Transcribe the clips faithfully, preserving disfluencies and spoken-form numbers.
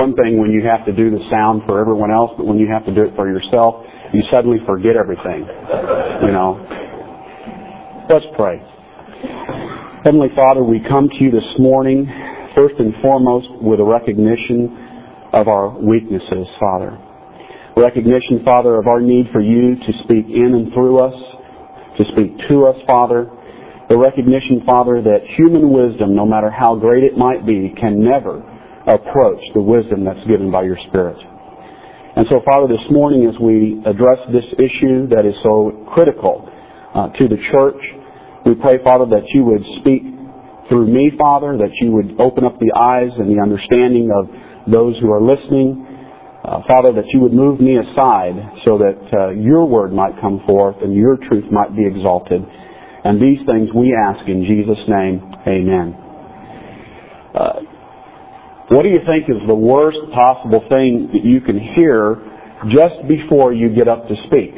one thing when you have to do the sound for everyone else, but when you have to do it for yourself, you suddenly forget everything. You know. Let's pray. Heavenly Father, we come to you this morning, first and foremost, with a recognition of our weaknesses, Father. Recognition, Father, of our need for you to speak in and through us, to speak to us, Father. The recognition, Father, that human wisdom, no matter how great it might be, can never approach the wisdom that's given by your Spirit. And so, Father, this morning as we address this issue that is so critical uh, to the church, we pray, Father, that you would speak through me, Father, that you would open up the eyes and the understanding of those who are listening. Uh, Father, that you would move me aside so that uh, your word might come forth and your truth might be exalted. And these things we ask in Jesus' name. Amen. Uh, what do you think is the worst possible thing that you can hear just before you get up to speak?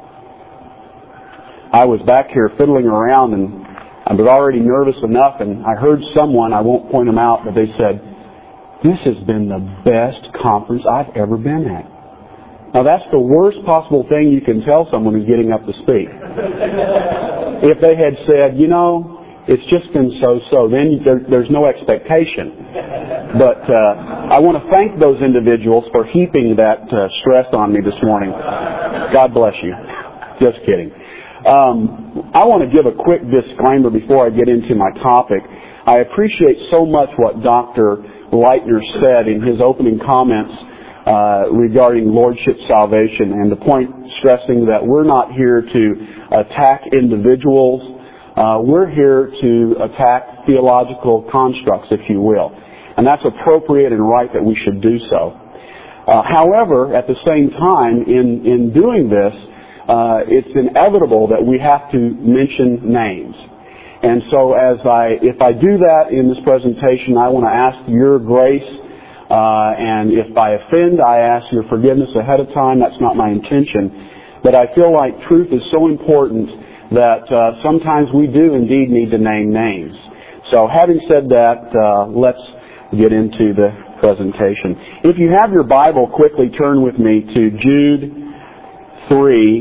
I was back here fiddling around and I was already nervous enough, and I heard someone, I won't point them out, but they said, "This has been the best conference I've ever been at." Now that's the worst possible thing you can tell someone who's getting up to speak. If they had said, you know, it's just been so-so, then there, there's no expectation. But uh, I want to thank those individuals for heaping that uh, stress on me this morning. God bless you. Just kidding. Um, I want to give a quick disclaimer before I get into my topic. I appreciate so much what Doctor Leitner said in his opening comments uh, regarding Lordship salvation, and the point stressing that we're not here to attack individuals. Uh, we're here to attack theological constructs, if you will. And that's appropriate and right that we should do so. Uh, however, at the same time, in, in doing this, uh, it's inevitable that we have to mention names. And so as I, if I do that in this presentation, I want to ask your grace, uh, and if I offend, I ask your forgiveness ahead of time. That's not my intention. But I feel like truth is so important that uh, sometimes we do indeed need to name names. So having said that, uh, let's get into the presentation. If you have your Bible, quickly turn with me to Jude three,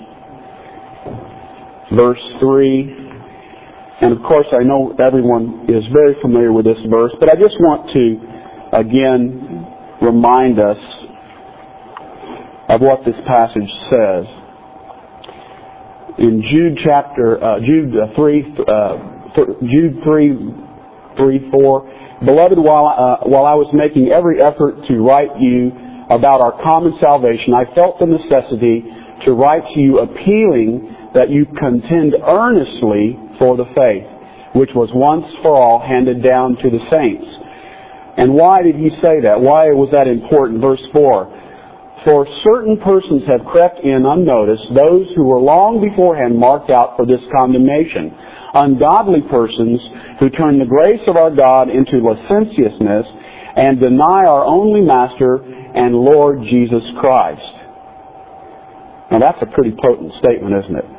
verse three. And of course, I know everyone is very familiar with this verse, but I just want to, again, remind us of what this passage says. In Jude chapter, uh, Jude uh, three, uh, th- Jude three, three, four, beloved, while uh, while I was making every effort to write you about our common salvation, I felt the necessity to write to you appealing that you contend earnestly for the faith, which was once for all handed down to the saints. And why did he say that? Why was that important? Verse four. For certain persons have crept in unnoticed, those who were long beforehand marked out for this condemnation. Ungodly persons who turn the grace of our God into licentiousness and deny our only Master and Lord Jesus Christ. Now that's a pretty potent statement, isn't it?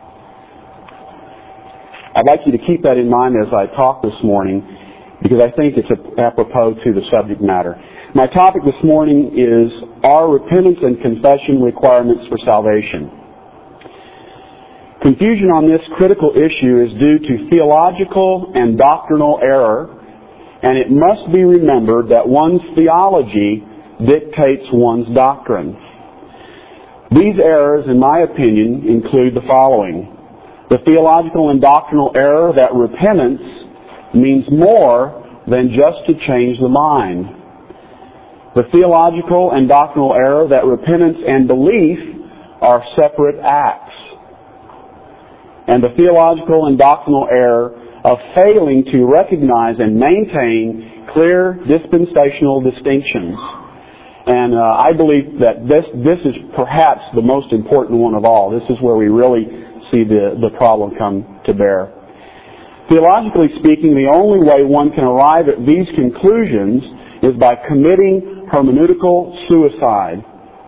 I'd like you to keep that in mind as I talk this morning, because I think it's apropos to the subject matter. My topic this morning is, are repentance and confession requirements for salvation? Confusion on this critical issue is due to theological and doctrinal error, and it must be remembered that one's theology dictates one's doctrine. These errors, in my opinion, include the following. The theological and doctrinal error that repentance means more than just to change the mind. The theological and doctrinal error that repentance and belief are separate acts. And the theological and doctrinal error of failing to recognize and maintain clear dispensational distinctions. And uh, I believe that this this is perhaps the most important one of all. This is where we really see the, the problem come to bear. Theologically speaking, the only way one can arrive at these conclusions is by committing hermeneutical suicide.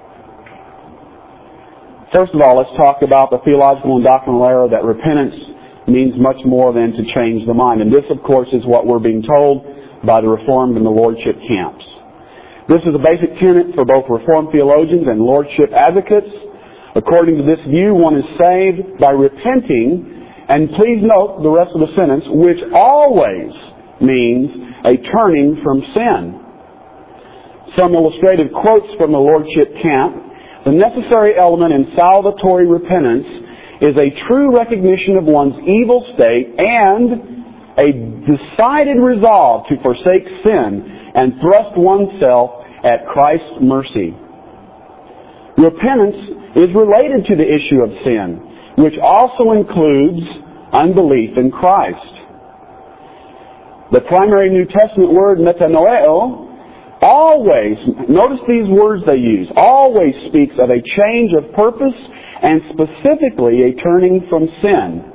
First of all, let's talk about the theological and doctrinal error that repentance means much more than to change the mind. And this, of course, is what we're being told by the Reformed and the Lordship camps. This is a basic tenet for both Reformed theologians and Lordship advocates. According to this view, one is saved by repenting, and please note the rest of the sentence, which always means a turning from sin. Some illustrative quotes from the Lordship camp. The necessary element in salvatory repentance is a true recognition of one's evil state and a decided resolve to forsake sin and thrust oneself at Christ's mercy. Repentance is related to the issue of sin, which also includes unbelief in Christ. The primary New Testament word metanoeo always, notice these words they use, always speaks of a change of purpose and specifically a turning from sin.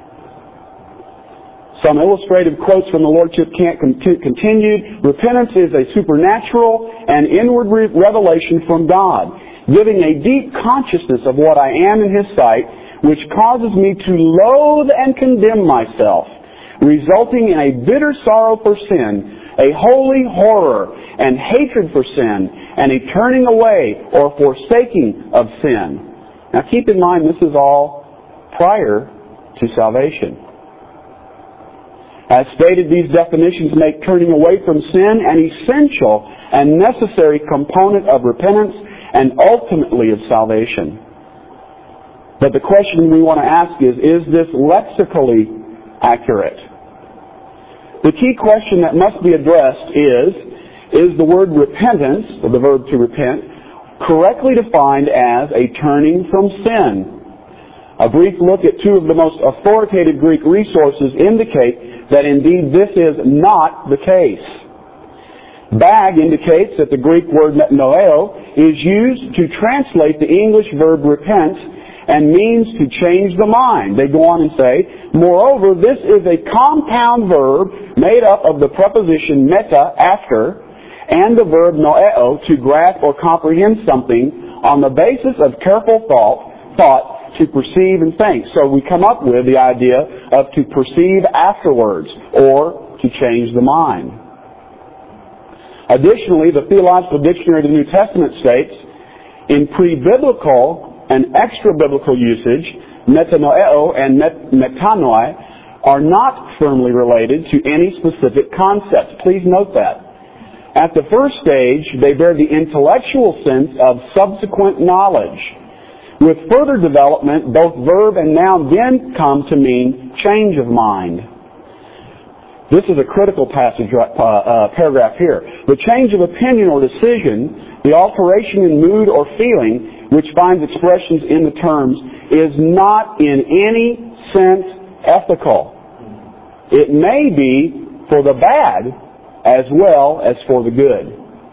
Some illustrative quotes from the Lordship camp continued, repentance is a supernatural and inward revelation from God, giving a deep consciousness of what I am in His sight, which causes me to loathe and condemn myself, resulting in a bitter sorrow for sin, a holy horror and hatred for sin, and a turning away or forsaking of sin. Now keep in mind, this is all prior to salvation. As stated, these definitions make turning away from sin an essential and necessary component of repentance and ultimately of salvation. But the question we want to ask is, is this lexically accurate? The key question that must be addressed is, is the word repentance, or the verb to repent, correctly defined as a turning from sin? A brief look at two of the most authoritative Greek resources indicate that indeed this is not the case. Bag indicates that the Greek word metanoeo is used to translate the English verb repent and means to change the mind. They go on and say, moreover, this is a compound verb made up of the preposition meta, after, and the verb noeo, to grasp or comprehend something on the basis of careful thought, thought to perceive and think. So we come up with the idea of to perceive afterwards, or to change the mind. Additionally, the Theological Dictionary of the New Testament states, in pre-biblical and extra-biblical usage, metanoeo and met- metanoi are not firmly related to any specific concepts. Please note that. At the first stage, they bear the intellectual sense of subsequent knowledge. With further development, both verb and noun then come to mean change of mind. This is a critical passage, uh, uh, paragraph here. The change of opinion or decision, the alteration in mood or feeling, which finds expressions in the terms, is not in any sense ethical. It may be for the bad as well as for the good.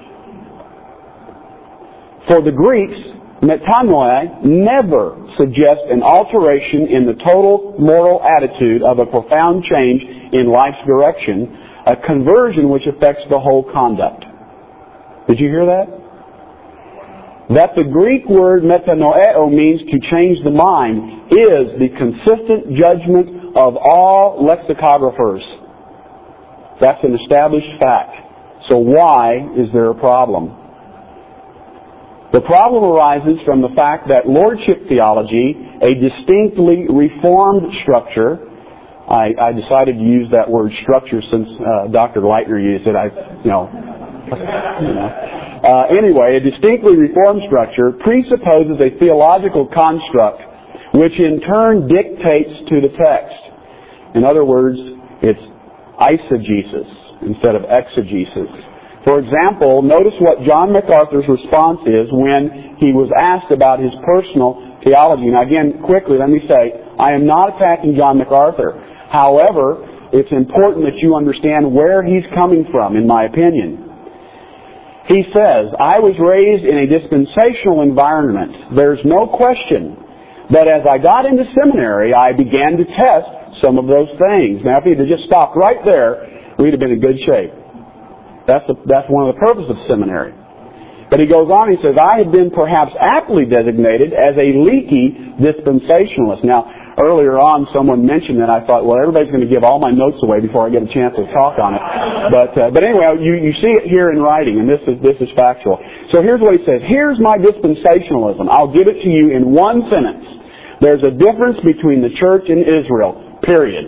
For the Greeks, metanoi never suggests an alteration in the total moral attitude of a profound change in life's direction, a conversion which affects the whole conduct. Did you hear that? That the Greek word metanoeo means to change the mind is the consistent judgment of all lexicographers. That's an established fact. So why is there a problem? The problem arises from the fact that Lordship theology, a distinctly reformed structure, I, I decided to use that word structure since uh, Doctor Leitner used it. I, you know, you know. Uh, anyway, a distinctly reformed structure presupposes a theological construct which in turn dictates to the text. In other words, it's eisegesis instead of exegesis. For example, notice what John MacArthur's response is when he was asked about his personal theology. Now again, quickly, let me say, I am not attacking John MacArthur. However, it's important that you understand where he's coming from, in my opinion. He says, I was raised in a dispensational environment. There's no question. But as I got into seminary, I began to test some of those things. Now, if he'd have just stopped right there, we'd have been in good shape. That's, the, that's one of the purposes of seminary. But he goes on, he says, I had been perhaps aptly designated as a leaky dispensationalist. Now, earlier on someone mentioned that. I thought, well, everybody's going to give all my notes away before I get a chance to talk on it. But uh, but anyway, you, you see it here in writing, and this is this is factual. So here's what he says. Here's my dispensationalism. I'll give it to you in one sentence. There's a difference between the church and Israel, period.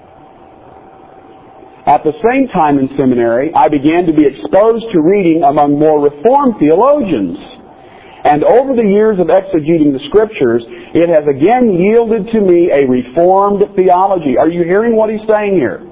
At the same time in seminary, I began to be exposed to reading among more Reformed theologians. And over the years of exegeting the Scriptures, it has again yielded to me a Reformed theology. Are you hearing what he's saying here?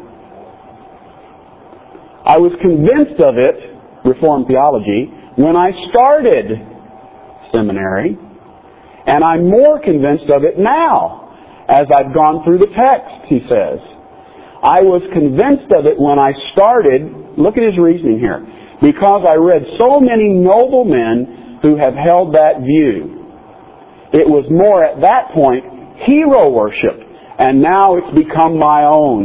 I was convinced of it, Reformed theology, when I started seminary, and I'm more convinced of it now as I've gone through the text, he says. I was convinced of it when I started, look at his reasoning here, because I read so many noble men who have held that view. It was more at that point hero worship, and now it's become my own.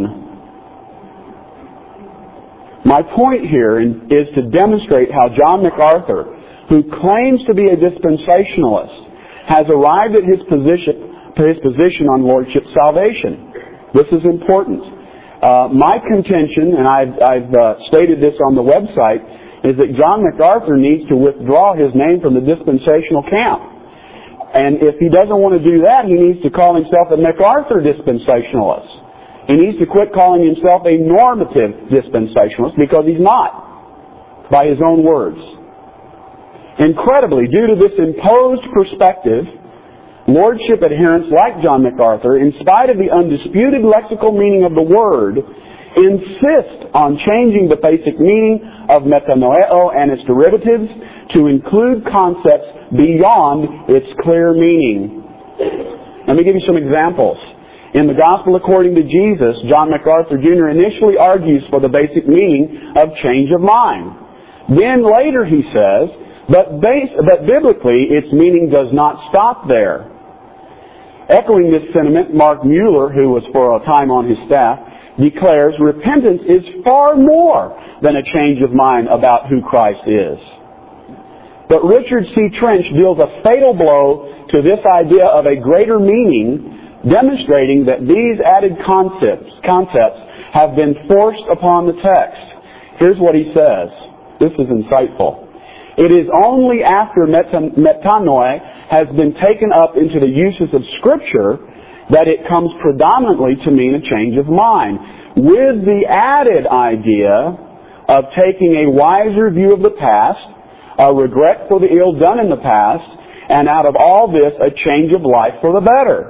My point here is to demonstrate how John MacArthur, who claims to be a dispensationalist, has arrived at his position, his position on lordship salvation. This is important. Uh, my contention, and I've, I've uh, stated this on the website, is that John MacArthur needs to withdraw his name from the dispensational camp. And if he doesn't want to do that, he needs to call himself a MacArthur dispensationalist. He needs to quit calling himself a normative dispensationalist, because he's not, by his own words. Incredibly, due to this imposed perspective, lordship adherents like John MacArthur, in spite of the undisputed lexical meaning of the word, insist on changing the basic meaning of metanoeo and its derivatives to include concepts beyond its clear meaning. Let me give you some examples. In the Gospel according to Jesus, John MacArthur Junior initially argues for the basic meaning of change of mind. Then later he says, but, base, but biblically its meaning does not stop there. Echoing this sentiment, Mark Mueller, who was for a time on his staff, declares repentance is far more than a change of mind about who Christ is. But Richard C. Trench deals a fatal blow to this idea of a greater meaning, demonstrating that these added concepts, concepts have been forced upon the text. Here's what he says. This is insightful. It is only after metanoi has been taken up into the uses of Scripture that it comes predominantly to mean a change of mind, with the added idea of taking a wiser view of the past, a regret for the ill done in the past, and out of all this, a change of life for the better.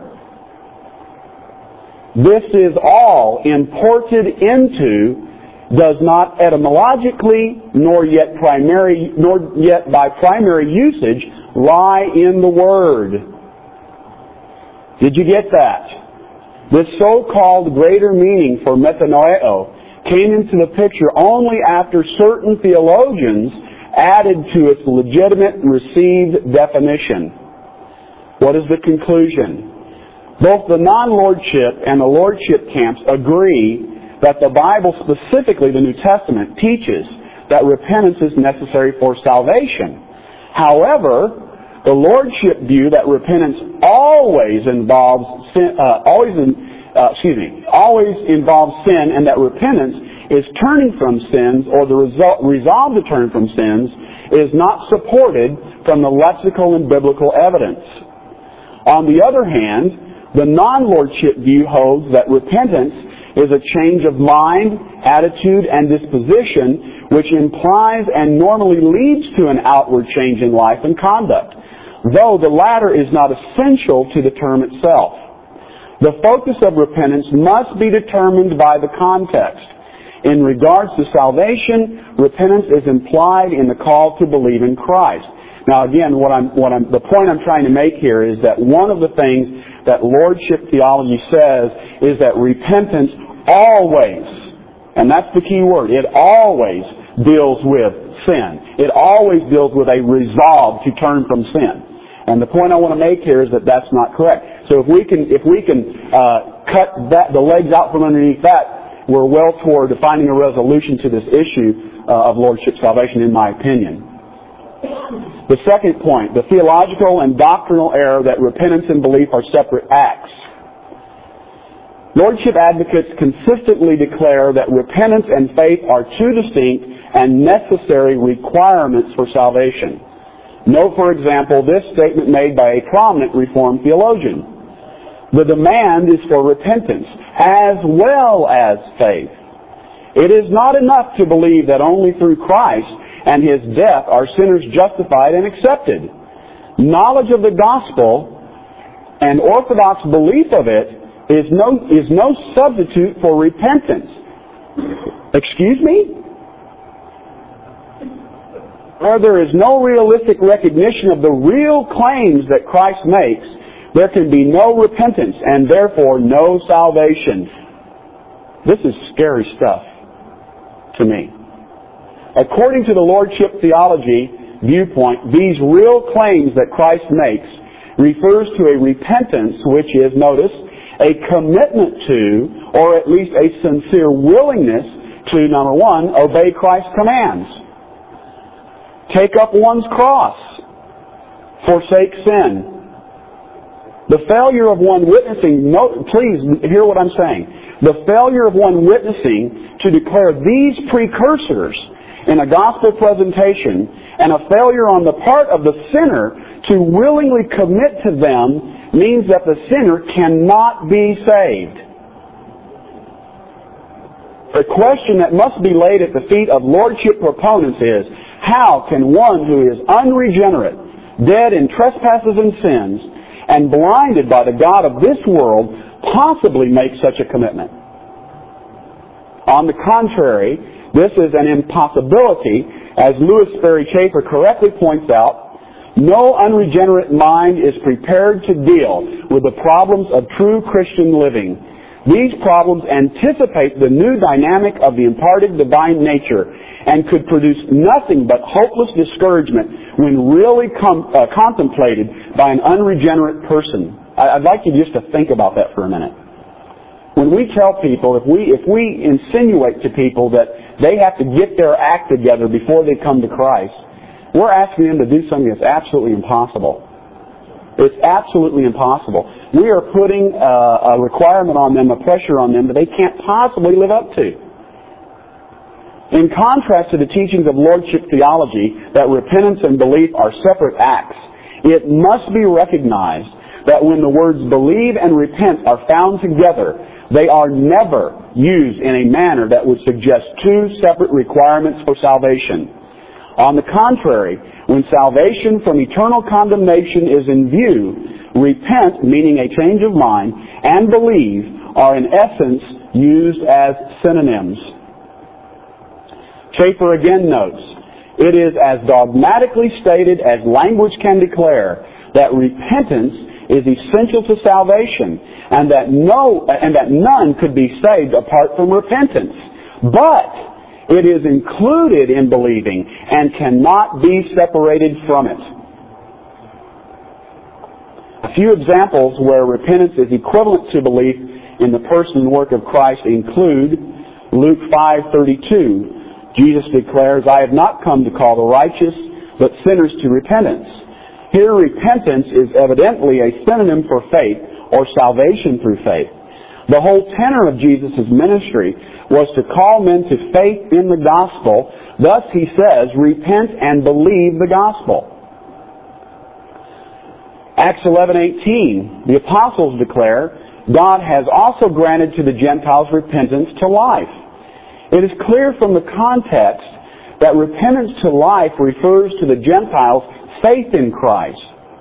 This is all imported into, does not etymologically, nor yet primary, nor yet by primary usage, lie in the Word. Did you get that? This so-called greater meaning for metanoeo came into the picture only after certain theologians added to its legitimate received definition. What is the conclusion? Both the non-lordship and the lordship camps agree that the Bible, specifically the New Testament, teaches that repentance is necessary for salvation. However, the lordship view that repentance always involves sin, uh, always, in, uh, excuse me, always involves sin, and that repentance is turning from sins, or the result, resolve to turn from sins, is not supported from the lexical and biblical evidence. On the other hand, the non-lordship view holds that repentance is a change of mind, attitude, and disposition, which implies and normally leads to an outward change in life and conduct, though the latter is not essential to the term itself. The focus of repentance must be determined by the context. In regards to salvation, repentance is implied in the call to believe in Christ. Now again, what I'm, what I'm, the point I'm trying to make here is that one of the things that lordship theology says is that repentance always, and that's the key word, it always deals with sin. It always deals with a resolve to turn from sin. And the point I want to make here is that that's not correct. So if we can, if we can uh, cut that, the legs out from underneath that, we're well toward finding a resolution to this issue uh, of lordship salvation, in my opinion. The second point, the theological and doctrinal error that repentance and belief are separate acts. Lordship advocates consistently declare that repentance and faith are two distinct and necessary requirements for salvation. Note, for example, this statement made by a prominent Reformed theologian. The demand is for repentance as well as faith. It is not enough to believe that only through Christ and His death are sinners justified and accepted. Knowledge of the gospel and orthodox belief of it is no, is no substitute for repentance. Excuse me? Where there is no realistic recognition of the real claims that Christ makes, there can be no repentance and therefore no salvation. This is scary stuff to me. According to the Lordship theology viewpoint, these real claims that Christ makes refers to a repentance which is, notice, a commitment to, or at least a sincere willingness to, number one, obey Christ's commands. Take up one's cross. Forsake sin. The failure of one witnessing, no, please hear what I'm saying. The failure of one witnessing to declare these precursors in a gospel presentation and a failure on the part of the sinner to willingly commit to them means that the sinner cannot be saved. The question that must be laid at the feet of Lordship proponents is, how can one who is unregenerate, dead in trespasses and sins, and blinded by the God of this world possibly make such a commitment? On the contrary, this is an impossibility, as Louis Sperry Chafer correctly points out. No unregenerate mind is prepared to deal with the problems of true Christian living. These problems anticipate the new dynamic of the imparted divine nature and could produce nothing but hopeless discouragement when really com- uh, contemplated by an unregenerate person. I'd like you just to think about that for a minute. When we tell people, if we if we insinuate to people that they have to get their act together before they come to Christ, we're asking them to do something that's absolutely impossible. It's absolutely impossible. We are putting a, a requirement on them, a pressure on them that they can't possibly live up to. In contrast to the teachings of Lordship theology that repentance and belief are separate acts, it must be recognized that when the words believe and repent are found together, they are never used in a manner that would suggest two separate requirements for salvation. On the contrary, when salvation from eternal condemnation is in view, repent, meaning a change of mind, and believe are in essence used as synonyms. Chafer again notes, it is as dogmatically stated as language can declare that repentance is essential to salvation and that no and that none could be saved apart from repentance. But it is included in believing and cannot be separated from it. A few examples where repentance is equivalent to belief in the person and work of Christ include Luke five thirty-two. Jesus declares, I have not come to call the righteous, but sinners to repentance. Here, repentance is evidently a synonym for faith or salvation through faith. The whole tenor of Jesus' ministry was to call men to faith in the gospel. Thus, he says, repent and believe the gospel. Acts eleven eighteen, the apostles declare, God has also granted to the Gentiles repentance to life. It is clear from the context that repentance to life refers to the Gentiles' faith in Christ.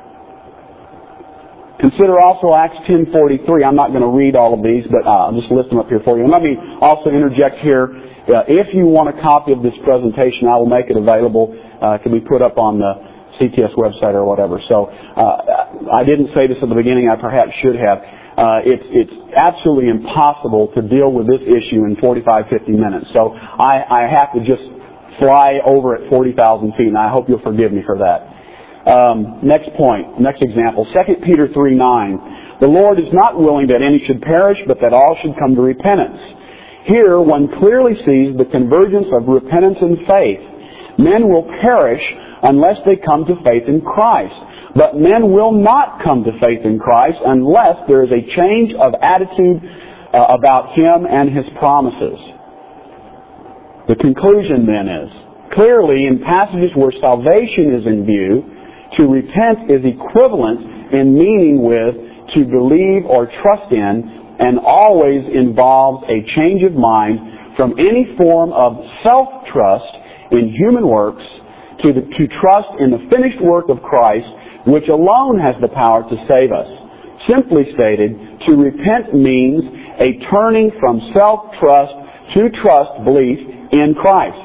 Consider also Acts ten forty-three. I'm not going to read all of these, but uh, I'll just list them up here for you. And let me also interject here. Uh, if you want a copy of this presentation, I will make it available. Uh, it can be put up on the C T S website or whatever. So uh, I didn't say this at the beginning. I perhaps should have. Uh, it's, it's absolutely impossible to deal with this issue in forty-five, fifty minutes. So I, I have to just fly over at forty thousand feet, and I hope you'll forgive me for that. Um, next point, next example, Second Peter three nine. The Lord is not willing that any should perish, but that all should come to repentance. Here, one clearly sees the convergence of repentance and faith. Men will perish unless they come to faith in Christ. But men will not come to faith in Christ unless there is a change of attitude uh, about Him and His promises. The conclusion then is, clearly in passages where salvation is in view, to repent is equivalent in meaning with to believe or trust in, and always involves a change of mind from any form of self-trust in human works to, the, to trust in the finished work of Christ, which alone has the power to save us. Simply stated, to repent means a turning from self-trust to trust, belief in Christ.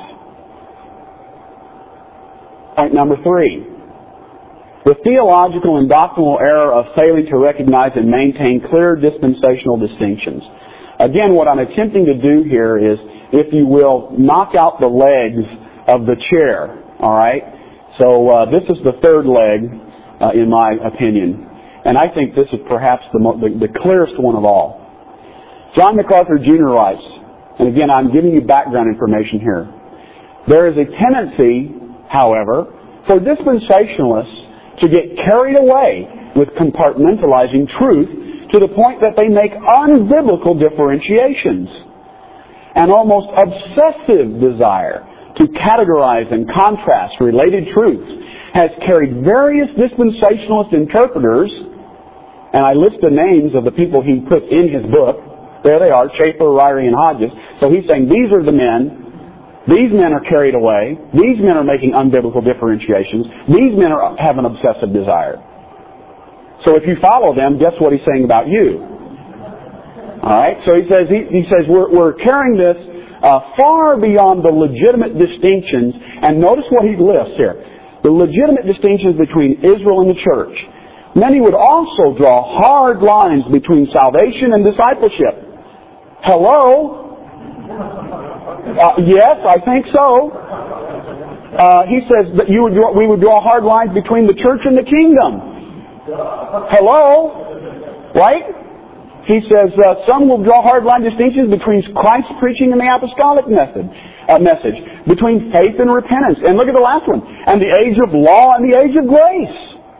Point number three. The theological and doctrinal error of failing to recognize and maintain clear dispensational distinctions. Again, what I'm attempting to do here is, if you will, knock out the legs of the chair. All right? So uh, this is the third leg, uh, in my opinion. And I think this is perhaps the, mo- the, the clearest one of all. John MacArthur Junior writes, and again, I'm giving you background information here. There is a tendency, however, for dispensationalists to get carried away with compartmentalizing truth to the point that they make unbiblical differentiations. An almost obsessive desire to categorize and contrast related truths has carried various dispensationalist interpreters, and I list the names of the people he put in his book. There they are, Schaeffer, Ryrie, and Hodges. So he's saying these are the men. These men are carried away. These men are making unbiblical differentiations. These men are, have an obsessive desire. So if you follow them, guess what he's saying about you? All right. So he says he, he says we're, we're carrying this uh, far beyond the legitimate distinctions. And notice what he lists here: the legitimate distinctions between Israel and the church. Many would also draw hard lines between salvation and discipleship. Hello. Uh, yes, I think so. Uh, he says that you would draw, we would draw hard lines between the church and the kingdom. Hello? Right? He says uh, some will draw hard line distinctions between Christ's preaching and the apostolic method, uh, message, between faith and repentance. And look at the last one. And the age of law and the age of grace.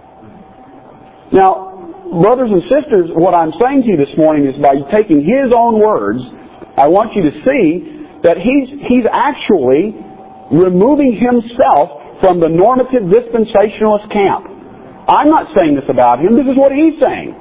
Now, brothers and sisters, what I'm saying to you this morning is, by taking his own words, I want you to see that he's, he's actually removing himself from the normative dispensationalist camp. I'm not saying this about him. This is what he's saying.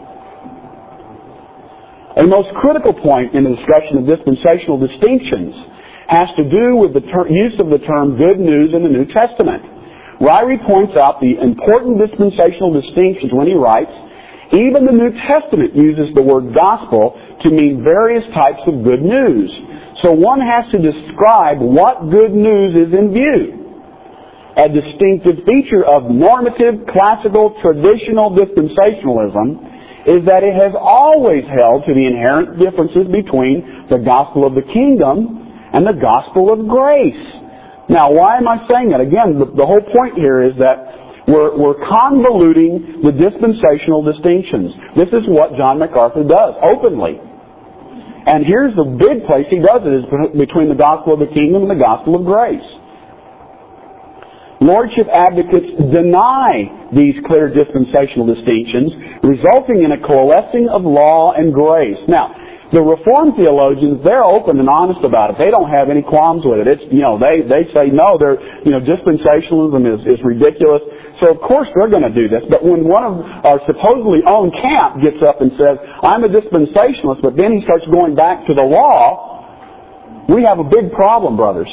A most critical point in the discussion of dispensational distinctions has to do with the ter- use of the term good news in the New Testament. Ryrie points out the important dispensational distinctions when he writes, even the New Testament uses the word gospel to mean various types of good news. So one has to describe what good news is in view. A distinctive feature of normative, classical, traditional dispensationalism is that it has always held to the inherent differences between the gospel of the kingdom and the gospel of grace. Now, why am I saying that? Again, the, the whole point here is that we're, we're convoluting the dispensational distinctions. This is what John MacArthur does, openly. And here's the big place he does it, is between the gospel of the kingdom and the gospel of grace. Lordship advocates deny these clear dispensational distinctions, resulting in a coalescing of law and grace. Now, the Reformed theologians, they're open and honest about it. They don't have any qualms with it. It's, you know, they, they say, no, they're, you know, dispensationalism is, is ridiculous. So of course they're going to do this. But when one of our supposedly own camp gets up and says, I'm a dispensationalist, but then he starts going back to the law, we have a big problem, brothers.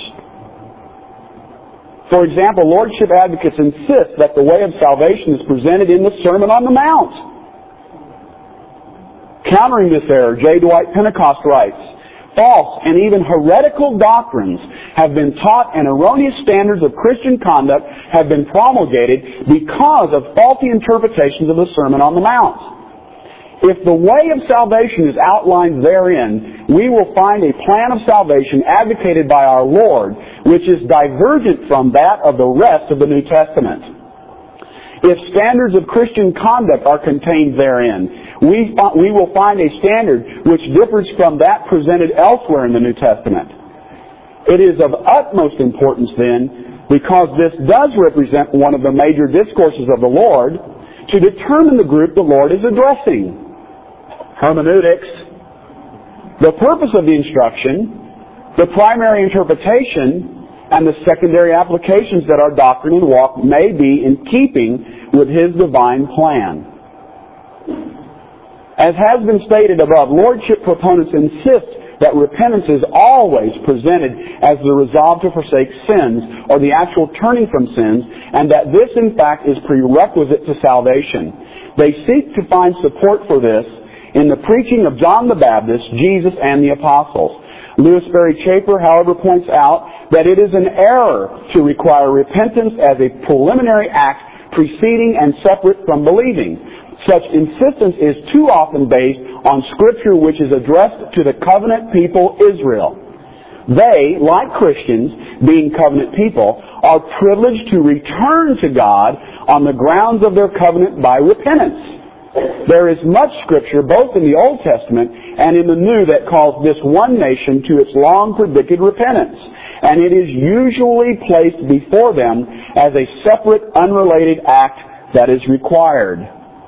For example, Lordship advocates insist that the way of salvation is presented in the Sermon on the Mount. Countering this error, J. Dwight Pentecost writes, false and even heretical doctrines have been taught and erroneous standards of Christian conduct have been promulgated because of faulty interpretations of the Sermon on the Mount. If the way of salvation is outlined therein, we will find a plan of salvation advocated by our Lord, which is divergent from that of the rest of the New Testament. If standards of Christian conduct are contained therein, we, we will find a standard which differs from that presented elsewhere in the New Testament. It is of utmost importance then, because this does represent one of the major discourses of the Lord, to determine the group the Lord is addressing. Hermeneutics. The purpose of the instruction, the primary interpretation, and the secondary applications that our doctrine and walk may be in keeping with His divine plan. As has been stated above, Lordship proponents insist that repentance is always presented as the resolve to forsake sins or the actual turning from sins, and that this in fact is prerequisite to salvation. They seek to find support for this in the preaching of John the Baptist, Jesus, and the apostles. Lewis Berry Chafer, however, points out that it is an error to require repentance as a preliminary act preceding and separate from believing. Such insistence is too often based on Scripture which is addressed to the covenant people Israel. They, like Christians, being covenant people, are privileged to return to God on the grounds of their covenant by repentance. There is much Scripture, both in the Old Testament and in the New, that calls this one nation to its long-predicted repentance, and it is usually placed before them as a separate, unrelated act that is required.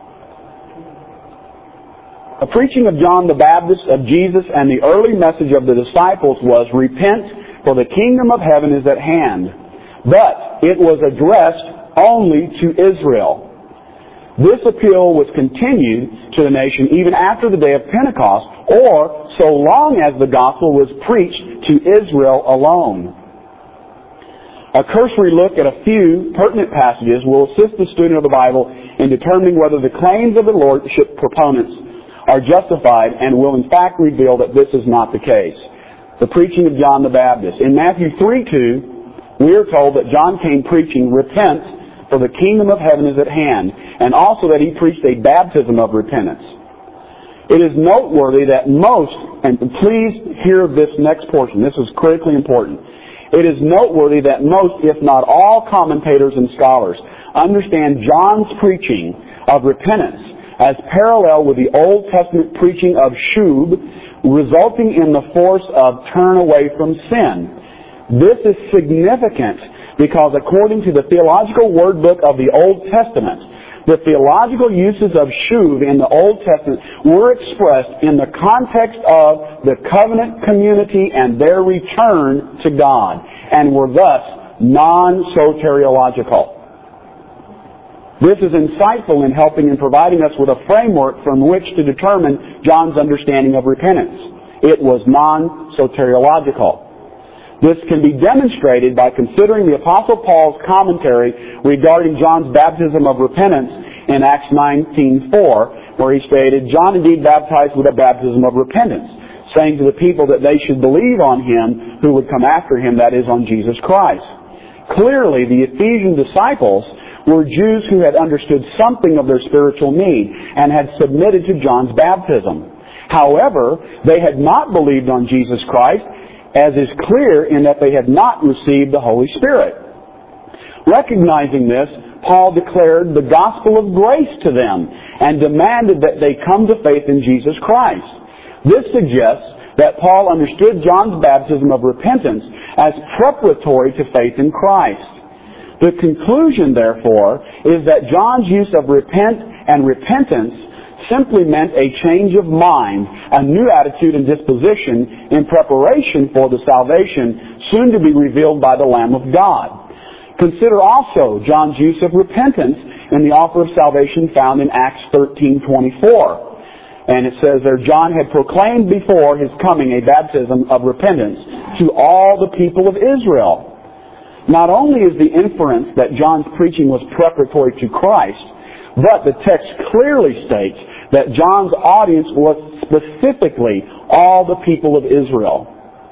The preaching of John the Baptist, of Jesus, and the early message of the disciples was, "Repent, for the kingdom of heaven is at hand." But it was addressed only to Israel. This appeal was continued to the nation even after the day of Pentecost, or so long as the gospel was preached to Israel alone. A cursory look at a few pertinent passages will assist the student of the Bible in determining whether the claims of the Lordship proponents are justified, and will in fact reveal that this is not the case. The preaching of John the Baptist. In Matthew three two, we are told that John came preaching, "Repent, for the kingdom of heaven is at hand," and also that he preached a baptism of repentance. It is noteworthy that most, and please hear this next portion, this is critically important. It is noteworthy that most, if not all, commentators and scholars understand John's preaching of repentance as parallel with the Old Testament preaching of shub, resulting in the force of turn away from sin. This is significant because according to the Theological Word Book of the Old Testament, the theological uses of shuv in the Old Testament were expressed in the context of the covenant community and their return to God, and were thus non-soteriological. This is insightful in helping and providing us with a framework from which to determine John's understanding of repentance. It was non-soteriological. This can be demonstrated by considering the Apostle Paul's commentary regarding John's baptism of repentance in Acts nineteen four, where he stated, "John indeed baptized with a baptism of repentance, saying to the people that they should believe on him who would come after him, that is, on Jesus Christ." Clearly, the Ephesian disciples were Jews who had understood something of their spiritual need and had submitted to John's baptism. However, they had not believed on Jesus Christ, as is clear in that they had not received the Holy Spirit. Recognizing this, Paul declared the gospel of grace to them and demanded that they come to faith in Jesus Christ. This suggests that Paul understood John's baptism of repentance as preparatory to faith in Christ. The conclusion, therefore, is that John's use of repent and repentance simply meant a change of mind, a new attitude and disposition in preparation for the salvation soon to be revealed by the Lamb of God. Consider also John's use of repentance in the offer of salvation found in Acts thirteen twenty-four. And it says there, "John had proclaimed before his coming a baptism of repentance to all the people of Israel." Not only is the inference that John's preaching was preparatory to Christ, but the text clearly states that John's audience was specifically all the people of Israel.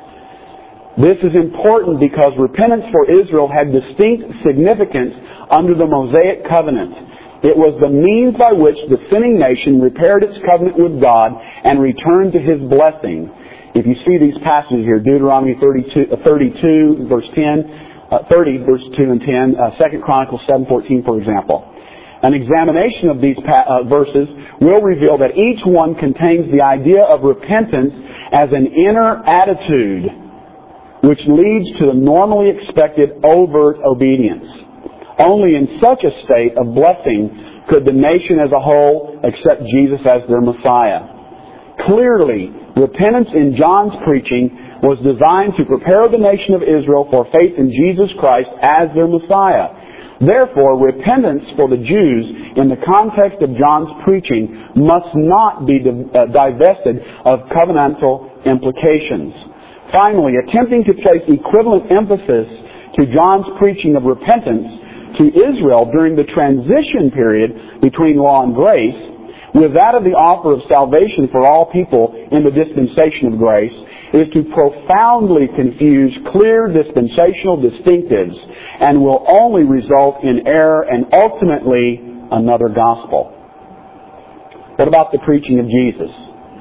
This is important because repentance for Israel had distinct significance under the Mosaic covenant. It was the means by which the sinning nation repaired its covenant with God and returned to His blessing. If you see these passages here, Deuteronomy thirty-two, thirty-two verse ten, uh, thirty verse two and ten, uh, Second Chronicles seven fourteen, for example. An examination of these pa- uh, verses will reveal that each one contains the idea of repentance as an inner attitude which leads to the normally expected overt obedience. Only in such a state of blessing could the nation as a whole accept Jesus as their Messiah. Clearly, repentance in John's preaching was designed to prepare the nation of Israel for faith in Jesus Christ as their Messiah. Therefore, repentance for the Jews in the context of John's preaching must not be divested of covenantal implications. Finally, attempting to place equivalent emphasis to John's preaching of repentance to Israel during the transition period between law and grace with that of the offer of salvation for all people in the dispensation of grace is to profoundly confuse clear dispensational distinctives and will only result in error and ultimately another gospel. What about the preaching of Jesus?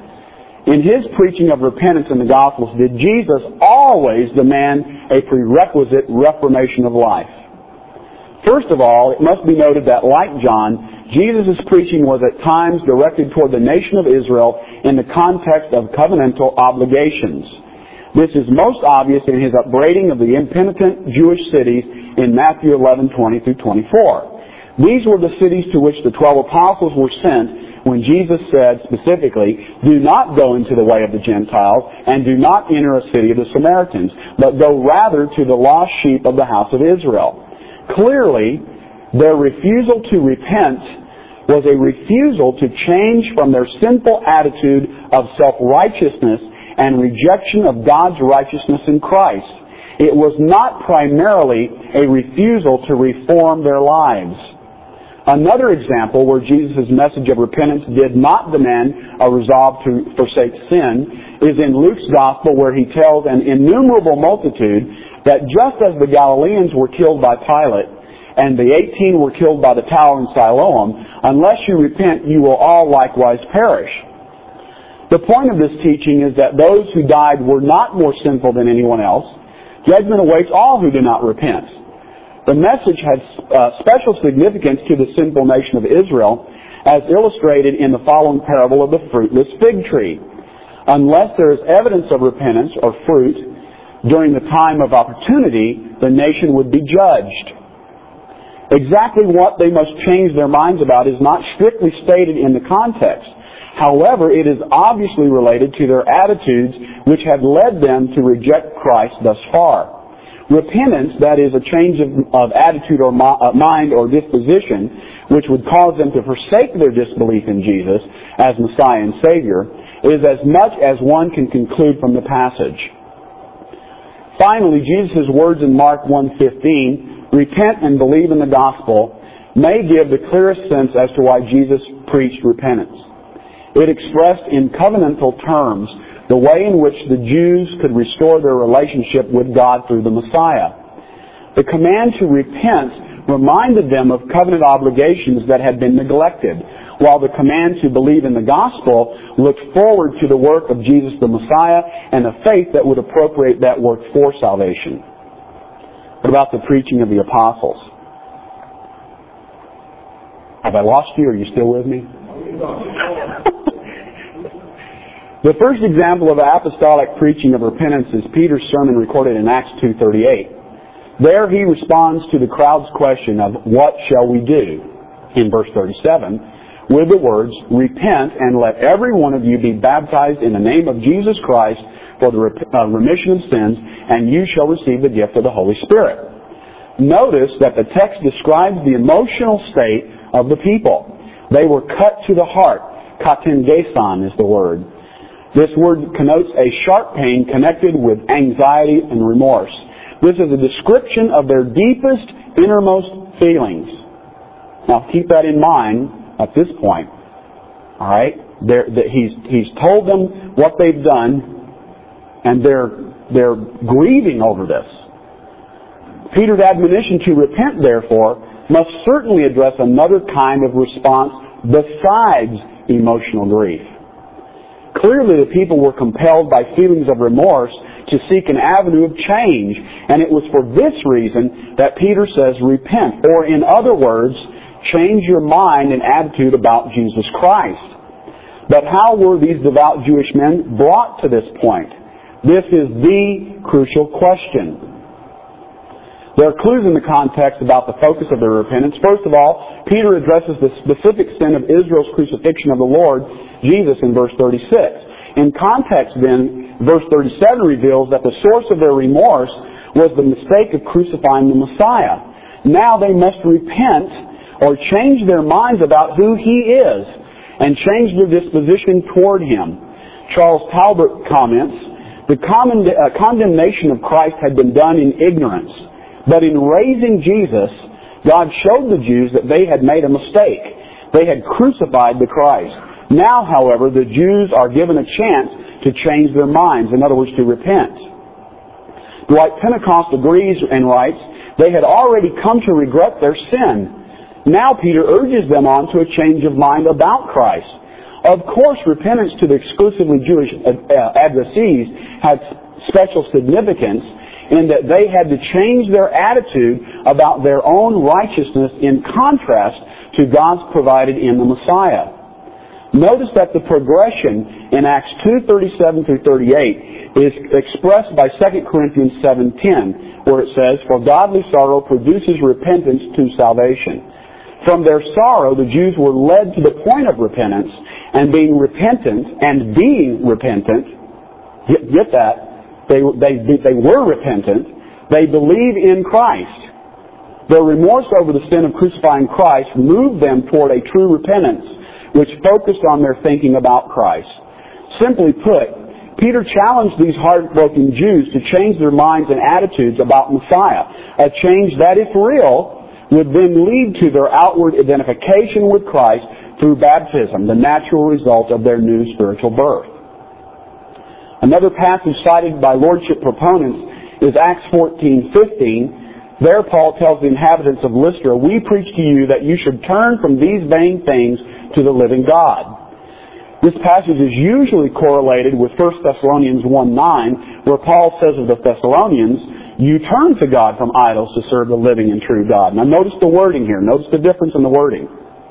In His preaching of repentance in the Gospels, did Jesus always demand a prerequisite reformation of life? First of all, it must be noted that, like John, Jesus' preaching was at times directed toward the nation of Israel in the context of covenantal obligations. This is most obvious in His upbraiding of the impenitent Jewish cities in Matthew eleven, twenty through twenty-four. These were the cities to which the twelve apostles were sent when Jesus said specifically, "Do not go into the way of the Gentiles, and do not enter a city of the Samaritans, but go rather to the lost sheep of the house of Israel." Clearly, their refusal to repent was a refusal to change from their sinful attitude of self-righteousness and rejection of God's righteousness in Christ. It was not primarily a refusal to reform their lives. Another example where Jesus' message of repentance did not demand a resolve to forsake sin is in Luke's Gospel, where he tells an innumerable multitude that just as the Galileans were killed by Pilate and the eighteen were killed by the tower in Siloam, unless you repent, you will all likewise perish. The point of this teaching is that those who died were not more sinful than anyone else. Judgment awaits all who do not repent. The message had uh, special significance to the sinful nation of Israel, as illustrated in the following parable of the fruitless fig tree. Unless there is evidence of repentance or fruit during the time of opportunity, the nation would be judged. Exactly what they must change their minds about is not strictly stated in the context. However, it is obviously related to their attitudes which had led them to reject Christ thus far. Repentance, that is, a change of, of attitude or mo- uh, mind or disposition, which would cause them to forsake their disbelief in Jesus as Messiah and Savior, is as much as one can conclude from the passage. Finally, Jesus' words in Mark one fifteen, "Repent and believe in the gospel," may give the clearest sense as to why Jesus preached repentance. It expressed in covenantal terms the way in which the Jews could restore their relationship with God through the Messiah. The command to repent reminded them of covenant obligations that had been neglected, while the command to believe in the gospel looked forward to the work of Jesus the Messiah and the faith that would appropriate that work for salvation. What about the preaching of the apostles? Have I lost you? Are you still with me? The first example of apostolic preaching of repentance is Peter's sermon recorded in Acts two thirty-eight. There he responds to the crowd's question of, "What shall we do?" in verse thirty-seven, with the words, "Repent and let every one of you be baptized in the name of Jesus Christ for the remission of sins, and you shall receive the gift of the Holy Spirit." Notice that the text describes the emotional state of the people. They were cut to the heart. Katengesan is the word. This word connotes a sharp pain connected with anxiety and remorse. This is a description of their deepest, innermost feelings. Now keep that in mind at this point. Alright? He's, he's told them what they've done, and they're, they're grieving over this. Peter's admonition to repent, therefore, must certainly address another kind of response besides emotional grief. Clearly, the people were compelled by feelings of remorse to seek an avenue of change, and it was for this reason that Peter says, "Repent," or in other words, change your mind and attitude about Jesus Christ. But how were these devout Jewish men brought to this point? This is the crucial question. There are clues in the context about the focus of their repentance. First of all, Peter addresses the specific sin of Israel's crucifixion of the Lord Jesus in verse thirty-six. In context then, verse thirty-seven reveals that the source of their remorse was the mistake of crucifying the Messiah. Now they must repent or change their minds about who He is and change their disposition toward Him. Charles Talbot comments, the common, uh, condemnation of Christ had been done in ignorance. But in raising Jesus, God showed the Jews that they had made a mistake. They had crucified the Christ. Now, however, the Jews are given a chance to change their minds. In other words, to repent. Dwight Pentecost agrees and writes, they had already come to regret their sin. Now Peter urges them on to a change of mind about Christ. Of course, repentance to the exclusively Jewish addressees had special significance in that they had to change their attitude about their own righteousness in contrast to God's provided in the Messiah. Notice that the progression in Acts two thirty-seven through thirty-eight is expressed by Second Corinthians seven ten, where it says, "For godly sorrow produces repentance to salvation." From their sorrow, the Jews were led to the point of repentance, and being repentant, and being repentant, get, get that, They, they, they were repentant. They believe in Christ. Their remorse over the sin of crucifying Christ moved them toward a true repentance, which focused on their thinking about Christ. Simply put, Peter challenged these heartbroken Jews to change their minds and attitudes about Messiah. A change that, if real, would then lead to their outward identification with Christ through baptism, the natural result of their new spiritual birth. Another passage cited by Lordship proponents is Acts fourteen fifteen. There Paul tells the inhabitants of Lystra, "We preach to you that you should turn from these vain things to the living God." This passage is usually correlated with First Thessalonians one nine, where Paul says of the Thessalonians, "You turn to God from idols to serve the living and true God." Now notice the wording here. Notice the difference in the wording.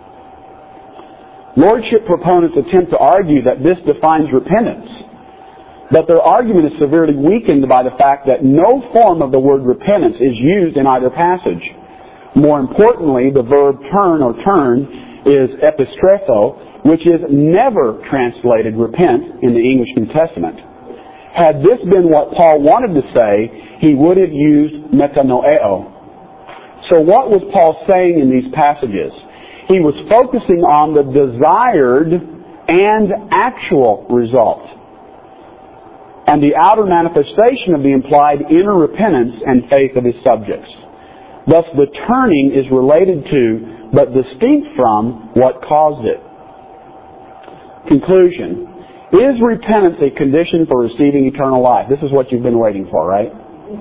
Lordship proponents attempt to argue that this defines repentance. But their argument is severely weakened by the fact that no form of the word repentance is used in either passage. More importantly, the verb turn or turn is epistrepho, which is never translated repent in the English New Testament. Had this been what Paul wanted to say, he would have used metanoeo. So what was Paul saying in these passages? He was focusing on the desired and actual result, and the outer manifestation of the implied inner repentance and faith of his subjects. Thus the turning is related to, but distinct from, what caused it. Conclusion. Is repentance a condition for receiving eternal life? This is what you've been waiting for, right?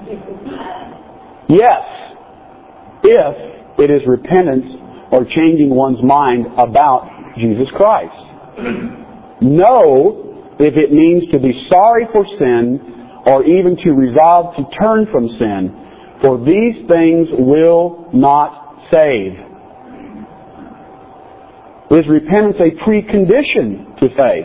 Yes, if it is repentance or changing one's mind about Jesus Christ. No, if it means to be sorry for sin, or even to resolve to turn from sin, for these things will not save. Is repentance a precondition to faith?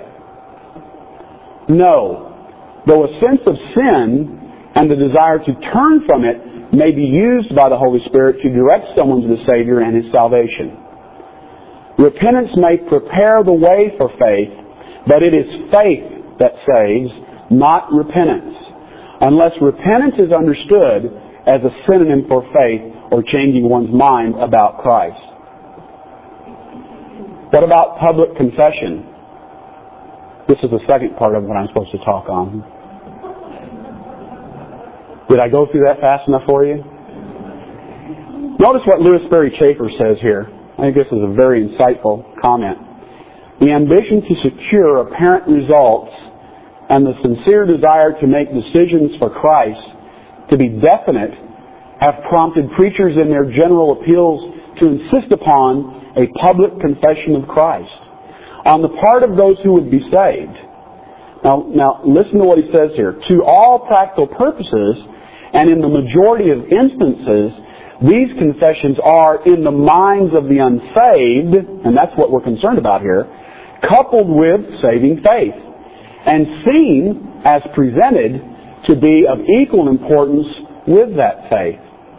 No. Though a sense of sin and the desire to turn from it may be used by the Holy Spirit to direct someone to the Savior and His salvation. Repentance may prepare the way for faith, but it is faith that saves, not repentance, unless repentance is understood as a synonym for faith or changing one's mind about Christ. What about public confession? This is the second part of what I'm supposed to talk on. Did I go through that fast enough for you? Notice what Louis Sperry Chafer says here. I think this is a very insightful comment. The ambition to secure apparent results and the sincere desire to make decisions for Christ to be definite have prompted preachers in their general appeals to insist upon a public confession of Christ on the part of those who would be saved. Now, now listen to what he says here. To all practical purposes, and in the majority of instances, these confessions are in the minds of the unsaved, and that's what we're concerned about here, coupled with saving faith, and seen as presented to be of equal importance with that faith.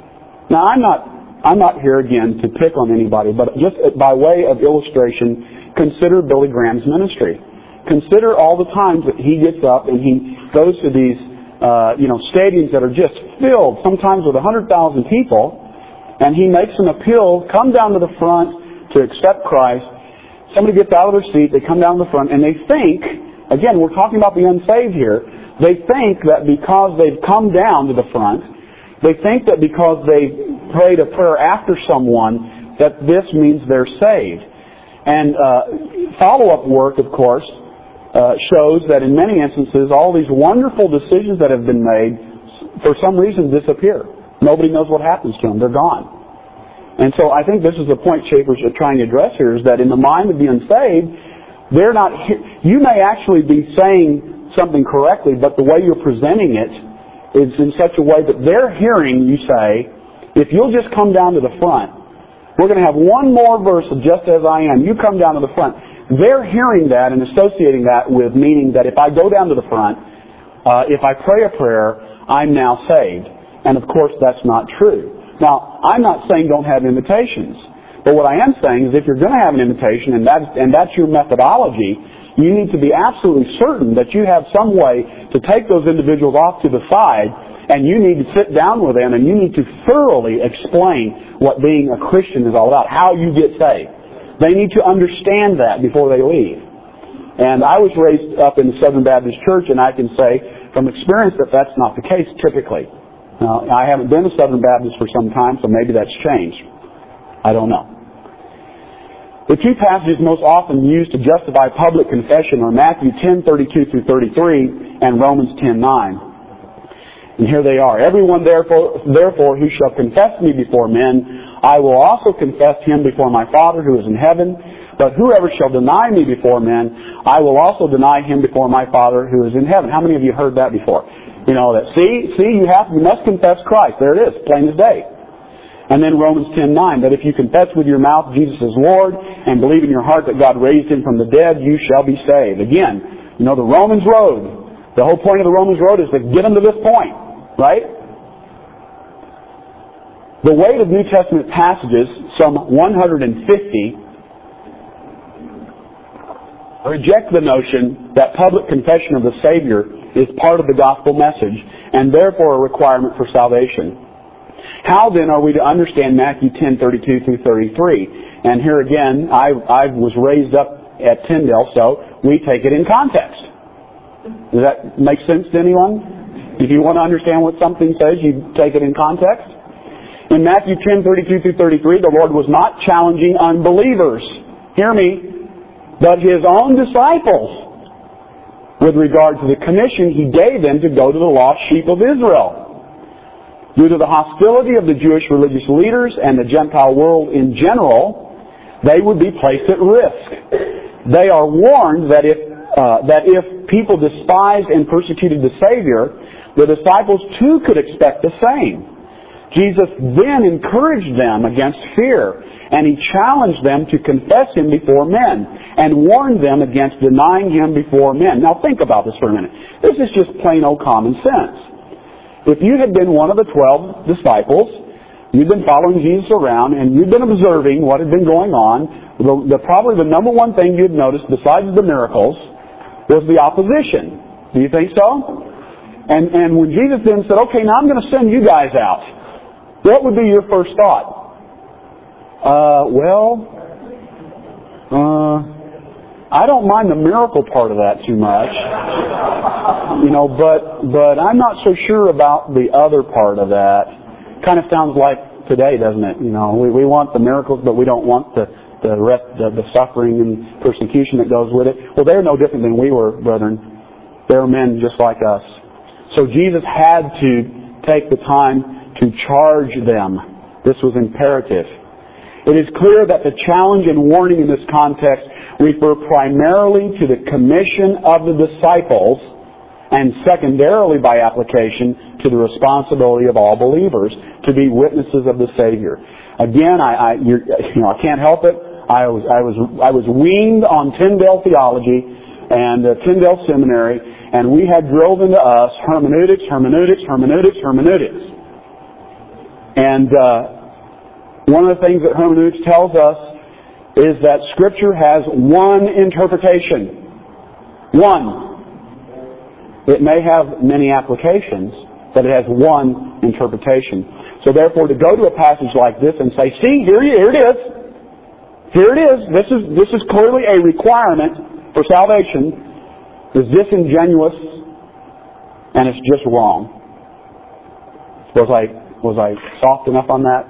Now, I'm not, I'm not here again to pick on anybody, but just by way of illustration, consider Billy Graham's ministry. Consider all the times that he gets up and he goes to these, uh, you know, stadiums that are just filled, sometimes with a hundred thousand people, and he makes an appeal, come down to the front to accept Christ. Somebody gets out of their seat, they come down to the front, and they think, again, we're talking about the unsaved here, they think that because they've come down to the front, they think that because they prayed a prayer after someone, that this means they're saved. And uh, follow-up work, of course, uh, shows that in many instances, all these wonderful decisions that have been made, for some reason, disappear. Nobody knows what happens to them. They're gone. And so I think this is the point Schaeffer's trying to address here, is that in the mind of the unsaved, they're not. You may actually be saying something correctly, but the way you're presenting it is in such a way that they're hearing you say, if you'll just come down to the front, we're going to have one more verse of just as I am. You come down to the front. They're hearing that and associating that with meaning that if I go down to the front, uh, if I pray a prayer, I'm now saved. And of course, that's not true. Now, I'm not saying don't have invitations. But what I am saying is if you're going to have an invitation and that's, and that's your methodology, you need to be absolutely certain that you have some way to take those individuals off to the side, and you need to sit down with them and you need to thoroughly explain what being a Christian is all about, how you get saved. They need to understand that before they leave. And I was raised up in the Southern Baptist Church, and I can say from experience that that's not the case typically. Now, I haven't been a Southern Baptist for some time, so maybe that's changed. I don't know. The two passages most often used to justify public confession are Matthew ten thirty-two through thirty-three and Romans ten nine. And here they are. Everyone therefore, therefore who shall confess me before men, I will also confess him before my Father who is in heaven. But whoever shall deny me before men, I will also deny him before my Father who is in heaven. How many of you heard that before? You know that. See, see, you have you must confess Christ. There it is, plain as day. And then Romans ten nine, that if you confess with your mouth Jesus is Lord and believe in your heart that God raised him from the dead, you shall be saved. Again, you know the Romans road. The whole point of the Romans road is to get them to this point, right? The weight of New Testament passages, some one hundred fifty, reject the notion that public confession of the Savior is part of the gospel message and therefore a requirement for salvation. How then are we to understand Matthew ten thirty-two through thirty-three? And here again, I, I was raised up at Tyndale, so we take it in context. Does that make sense to anyone? If you want to understand what something says, you take it in context. In Matthew ten thirty-two through thirty-three, the Lord was not challenging unbelievers. Hear me. But His own disciples with regard to the commission He gave them to go to the lost sheep of Israel. Due to the hostility of the Jewish religious leaders and the Gentile world in general, they would be placed at risk. They are warned that if, uh, that if people despised and persecuted the Savior, the disciples too could expect the same. Jesus then encouraged them against fear, and He challenged them to confess Him before men, and warned them against denying Him before men. Now think about this for a minute. This is just plain old common sense. If you had been one of the twelve disciples, you'd been following Jesus around, and you'd been observing what had been going on, the, the, probably the number one thing you'd noticed, besides the miracles, was the opposition. Do you think so? And, and when Jesus then said, okay, now I'm going to send you guys out, what would be your first thought? Uh, well, uh, I don't mind the miracle part of that too much. You know, but but I'm not so sure about the other part of that. Kind of sounds like today, doesn't it? You know, we, we want the miracles, but we don't want the the, rest, the the suffering and persecution that goes with it. Well, they're no different than we were, brethren. They're men just like us. So Jesus had to take the time to charge them. This was imperative. It is clear that the challenge and warning in this context refer primarily to the commission of the disciples, and secondarily by application to the responsibility of all believers to be witnesses of the Savior. Again, I, I you're, you know I can't help it. I was I was I was weaned on Tyndale theology and uh, Tyndale Seminary, and we had drilled into us hermeneutics, hermeneutics, hermeneutics, hermeneutics. And uh, one of the things that hermeneutics tells us is that Scripture has one interpretation. One. It may have many applications, but it has one interpretation. So therefore, to go to a passage like this and say, see, here, here it is. Here it is. This is this is clearly a requirement for salvation, is disingenuous, and it's just wrong. Was I was I soft enough on that?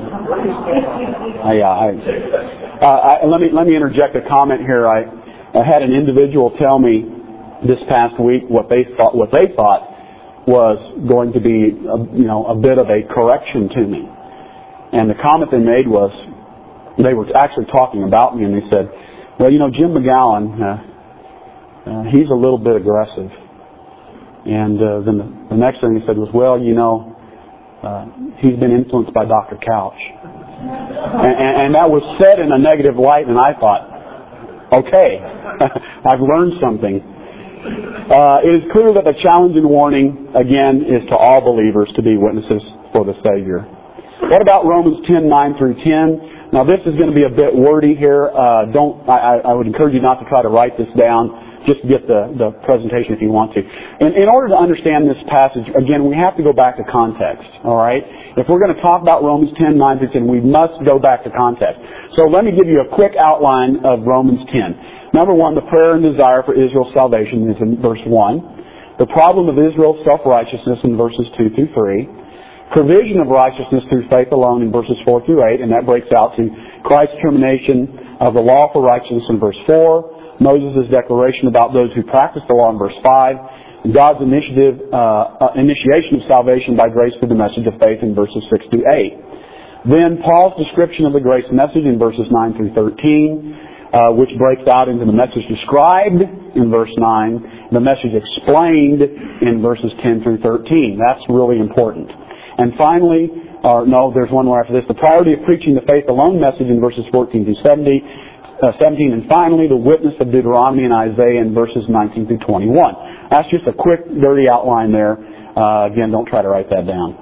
I, yeah. I, uh, I, let me let me interject a comment here. I, I had an individual tell me this past week what they thought what they thought was going to be a, you know a bit of a correction to me, and the comment they made was they were actually talking about me, and they said, "Well, you know, Jim McGowan, uh, uh, he's a little bit aggressive." And uh, then the, the next thing he said was, "Well, you know, uh, he's been influenced by Doctor Couch." And, and, and that was said in a negative light, and I thought, okay, I've learned something. Uh, it is clear that the challenge and warning, again, is to all believers to be witnesses for the Savior. What about Romans ten, nine through ten? Now this is going to be a bit wordy here. Uh, don't, I, I would encourage you not to try to write this down. Just get the, the presentation if you want to. In, in order to understand this passage, again, we have to go back to context, all right? If we're going to talk about Romans ten, nine through ten, we must go back to context. So let me give you a quick outline of Romans ten. Number one, the prayer and desire for Israel's salvation is in verse one. The problem of Israel's self-righteousness in verses two through three. Provision of righteousness through faith alone in verses four through eight, and that breaks out to Christ's termination of the law for righteousness in verse four. Moses' declaration about those who practice the law in verse five, God's initiative, uh, uh, initiation of salvation by grace through the message of faith in verses six through eight. Then Paul's description of the grace message in verses nine through thirteen, uh, which breaks out into the message described in verse nine, the message explained in verses ten through thirteen. That's really important. And finally, or no, there's one more after this, the priority of preaching the faith alone message in verses fourteen through seventy, Uh, seventeen, and finally the witness of Deuteronomy and Isaiah in verses nineteen through twenty-one. That's just a quick, dirty outline there. Uh, again, don't try to write that down.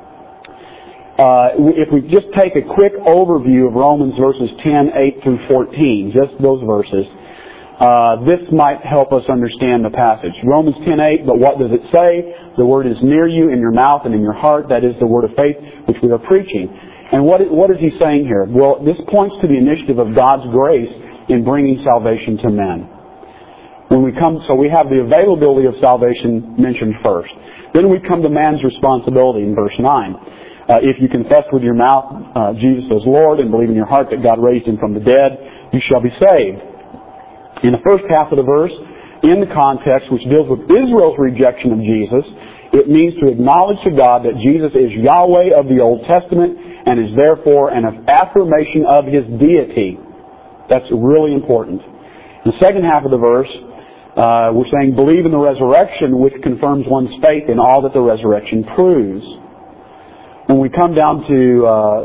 Uh, if we just take a quick overview of Romans verses ten, eight through fourteen, just those verses, uh, this might help us understand the passage. Romans ten, eight, but what does it say? The word is near you, in your mouth and in your heart. That is the word of faith which we are preaching. And what, what is he saying here? Well, this points to the initiative of God's grace in bringing salvation to men. When we come, so we have the availability of salvation mentioned first. Then we come to man's responsibility in verse nine. Uh, if you confess with your mouth uh, Jesus as Lord and believe in your heart that God raised him from the dead, you shall be saved. In the first half of the verse, in the context which deals with Israel's rejection of Jesus, it means to acknowledge to God that Jesus is Yahweh of the Old Testament and is therefore an affirmation of his deity. That's really important. In the second half of the verse, uh, we're saying, believe in the resurrection, which confirms one's faith in all that the resurrection proves. When we come down to, uh,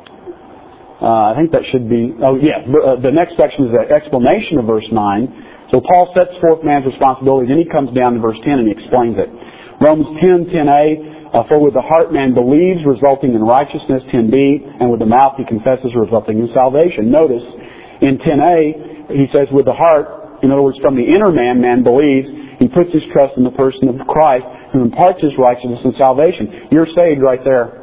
uh, I think that should be, oh yeah, uh, the next section is the explanation of verse nine. So Paul sets forth man's responsibility, then he comes down to verse ten and he explains it. Romans ten, ten a, uh, for with the heart man believes, resulting in righteousness, ten b, and with the mouth he confesses, resulting in salvation. Notice, in ten a, he says, with the heart, in other words, from the inner man, man believes, he puts his trust in the person of Christ, who imparts his righteousness and salvation. You're saved right there.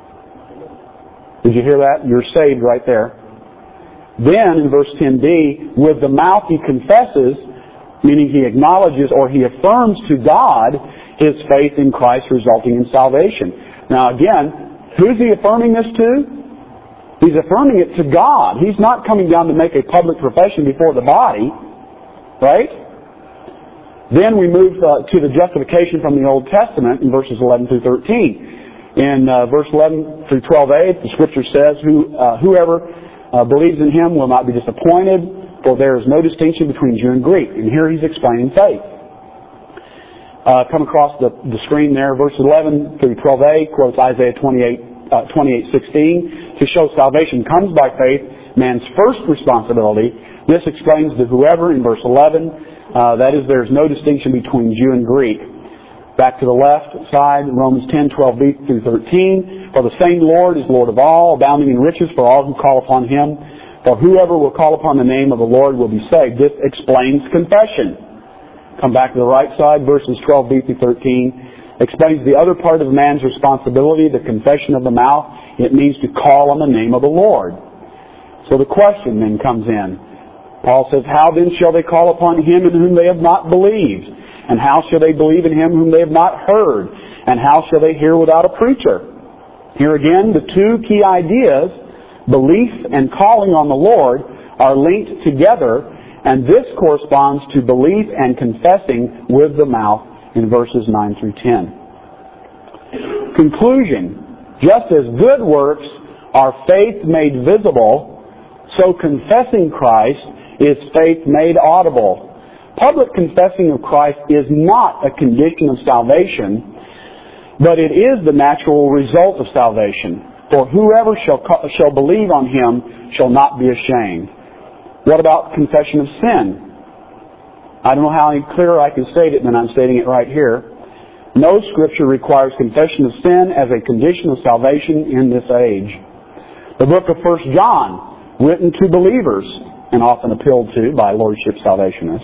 Did you hear that? You're saved right there. Then, in verse ten b, with the mouth he confesses, meaning he acknowledges or he affirms to God his faith in Christ resulting in salvation. Now again, who's he affirming this to? He's affirming it to God. He's not coming down to make a public profession before the body. Right? Then we move uh, to the justification from the Old Testament in verses eleven through thirteen. In uh, verse eleven through twelve a, the Scripture says, Who, uh, whoever uh, believes in him will not be disappointed, for there is no distinction between Jew and Greek. And here he's explaining faith. Uh, come across the, the screen there, verse eleven through twelve a quotes Isaiah twenty-eight, uh, twenty-eight sixteen. To show salvation comes by faith, man's first responsibility. This explains the whoever in verse eleven. Uh, that is, there is no distinction between Jew and Greek. Back to the left side, Romans ten, twelve b through thirteen. For the same Lord is Lord of all, abounding in riches for all who call upon Him. For whoever will call upon the name of the Lord will be saved. This explains confession. Come back to the right side, verses twelve b through thirteen. Explains the other part of man's responsibility, the confession of the mouth. It means to call on the name of the Lord. So the question then comes in. Paul says, how then shall they call upon Him in whom they have not believed? And how shall they believe in Him whom they have not heard? And how shall they hear without a preacher? Here again, the two key ideas, belief and calling on the Lord, are linked together, and this corresponds to belief and confessing with the mouth in verses nine through ten. Conclusion. Just as good works are faith made visible, so confessing Christ is faith made audible. Public confessing of Christ is not a condition of salvation, but it is the natural result of salvation. For whoever shall shall believe on Him shall not be ashamed. What about confession of sin? I don't know how any clearer I can state it than I'm stating it right here. No Scripture requires confession of sin as a condition of salvation in this age. The book of First John, written to believers, and often appealed to by Lordship Salvationists,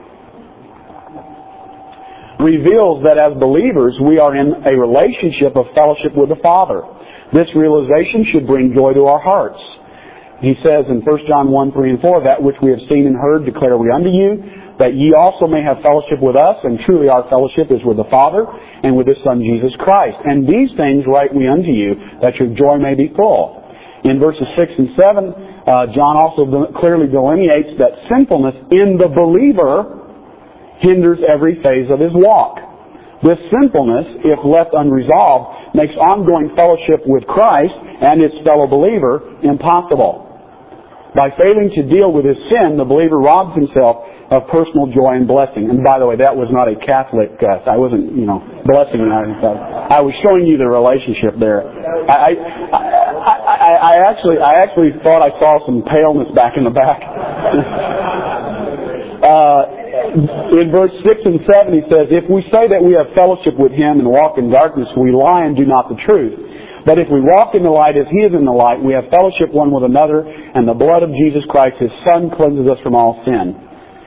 reveals that as believers we are in a relationship of fellowship with the Father. This realization should bring joy to our hearts. He says in First John one, three and four, that which we have seen and heard declare we unto you, that ye also may have fellowship with us, and truly our fellowship is with the Father and with His Son Jesus Christ. And these things write we unto you, that your joy may be full. In verses six and seven, uh, John also clearly delineates that sinfulness in the believer hinders every phase of his walk. This sinfulness, if left unresolved, makes ongoing fellowship with Christ and his fellow believer impossible. By failing to deal with his sin, the believer robs himself of personal joy and blessing. And by the way, that was not a Catholic, uh, I wasn't, you know, blessing. I, I was showing you the relationship there. I, I, I, I actually, I actually thought I saw some paleness back in the back. uh, in verse six and seven, he says, if we say that we have fellowship with Him and walk in darkness, we lie and do not the truth. But if we walk in the light as He is in the light, we have fellowship one with another, and the blood of Jesus Christ, His Son, cleanses us from all sin.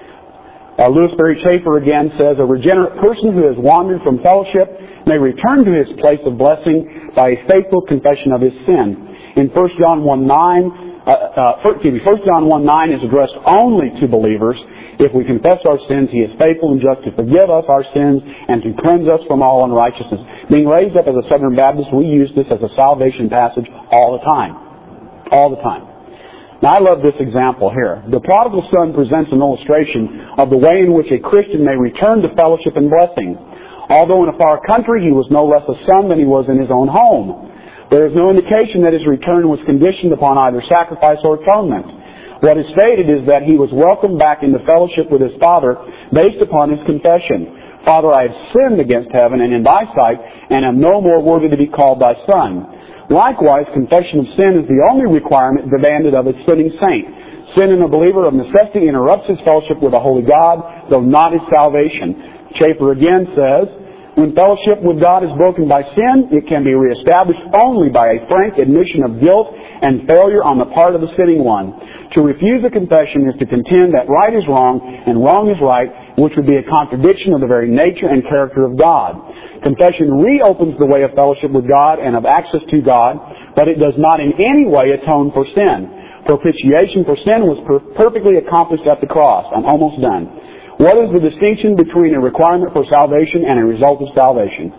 Uh, Louis Berry Chafer again says, a regenerate person who has wandered from fellowship may return to his place of blessing by a faithful confession of his sin. In First John one nine, uh, uh, First John one nine is addressed only to believers. If we confess our sins, He is faithful and just to forgive us our sins and to cleanse us from all unrighteousness. Being raised up as a Southern Baptist, we use this as a salvation passage all the time. All the time. Now, I love this example here. The prodigal son presents an illustration of the way in which a Christian may return to fellowship and blessing. Although in a far country, he was no less a son than he was in his own home. There is no indication that his return was conditioned upon either sacrifice or atonement. What is stated is that he was welcomed back into fellowship with his father based upon his confession. Father, I have sinned against heaven and in thy sight, and am no more worthy to be called thy son. Likewise, confession of sin is the only requirement demanded of a sinning saint. Sin in a believer of necessity interrupts his fellowship with a holy God, though not his salvation. Chafer again says, when fellowship with God is broken by sin, it can be reestablished only by a frank admission of guilt and failure on the part of the sinning one. To refuse a confession is to contend that right is wrong and wrong is right, which would be a contradiction of the very nature and character of God. Confession reopens the way of fellowship with God and of access to God, but it does not in any way atone for sin. Propitiation for sin was per- perfectly accomplished at the cross. I'm almost done. What is the distinction between a requirement for salvation and a result of salvation?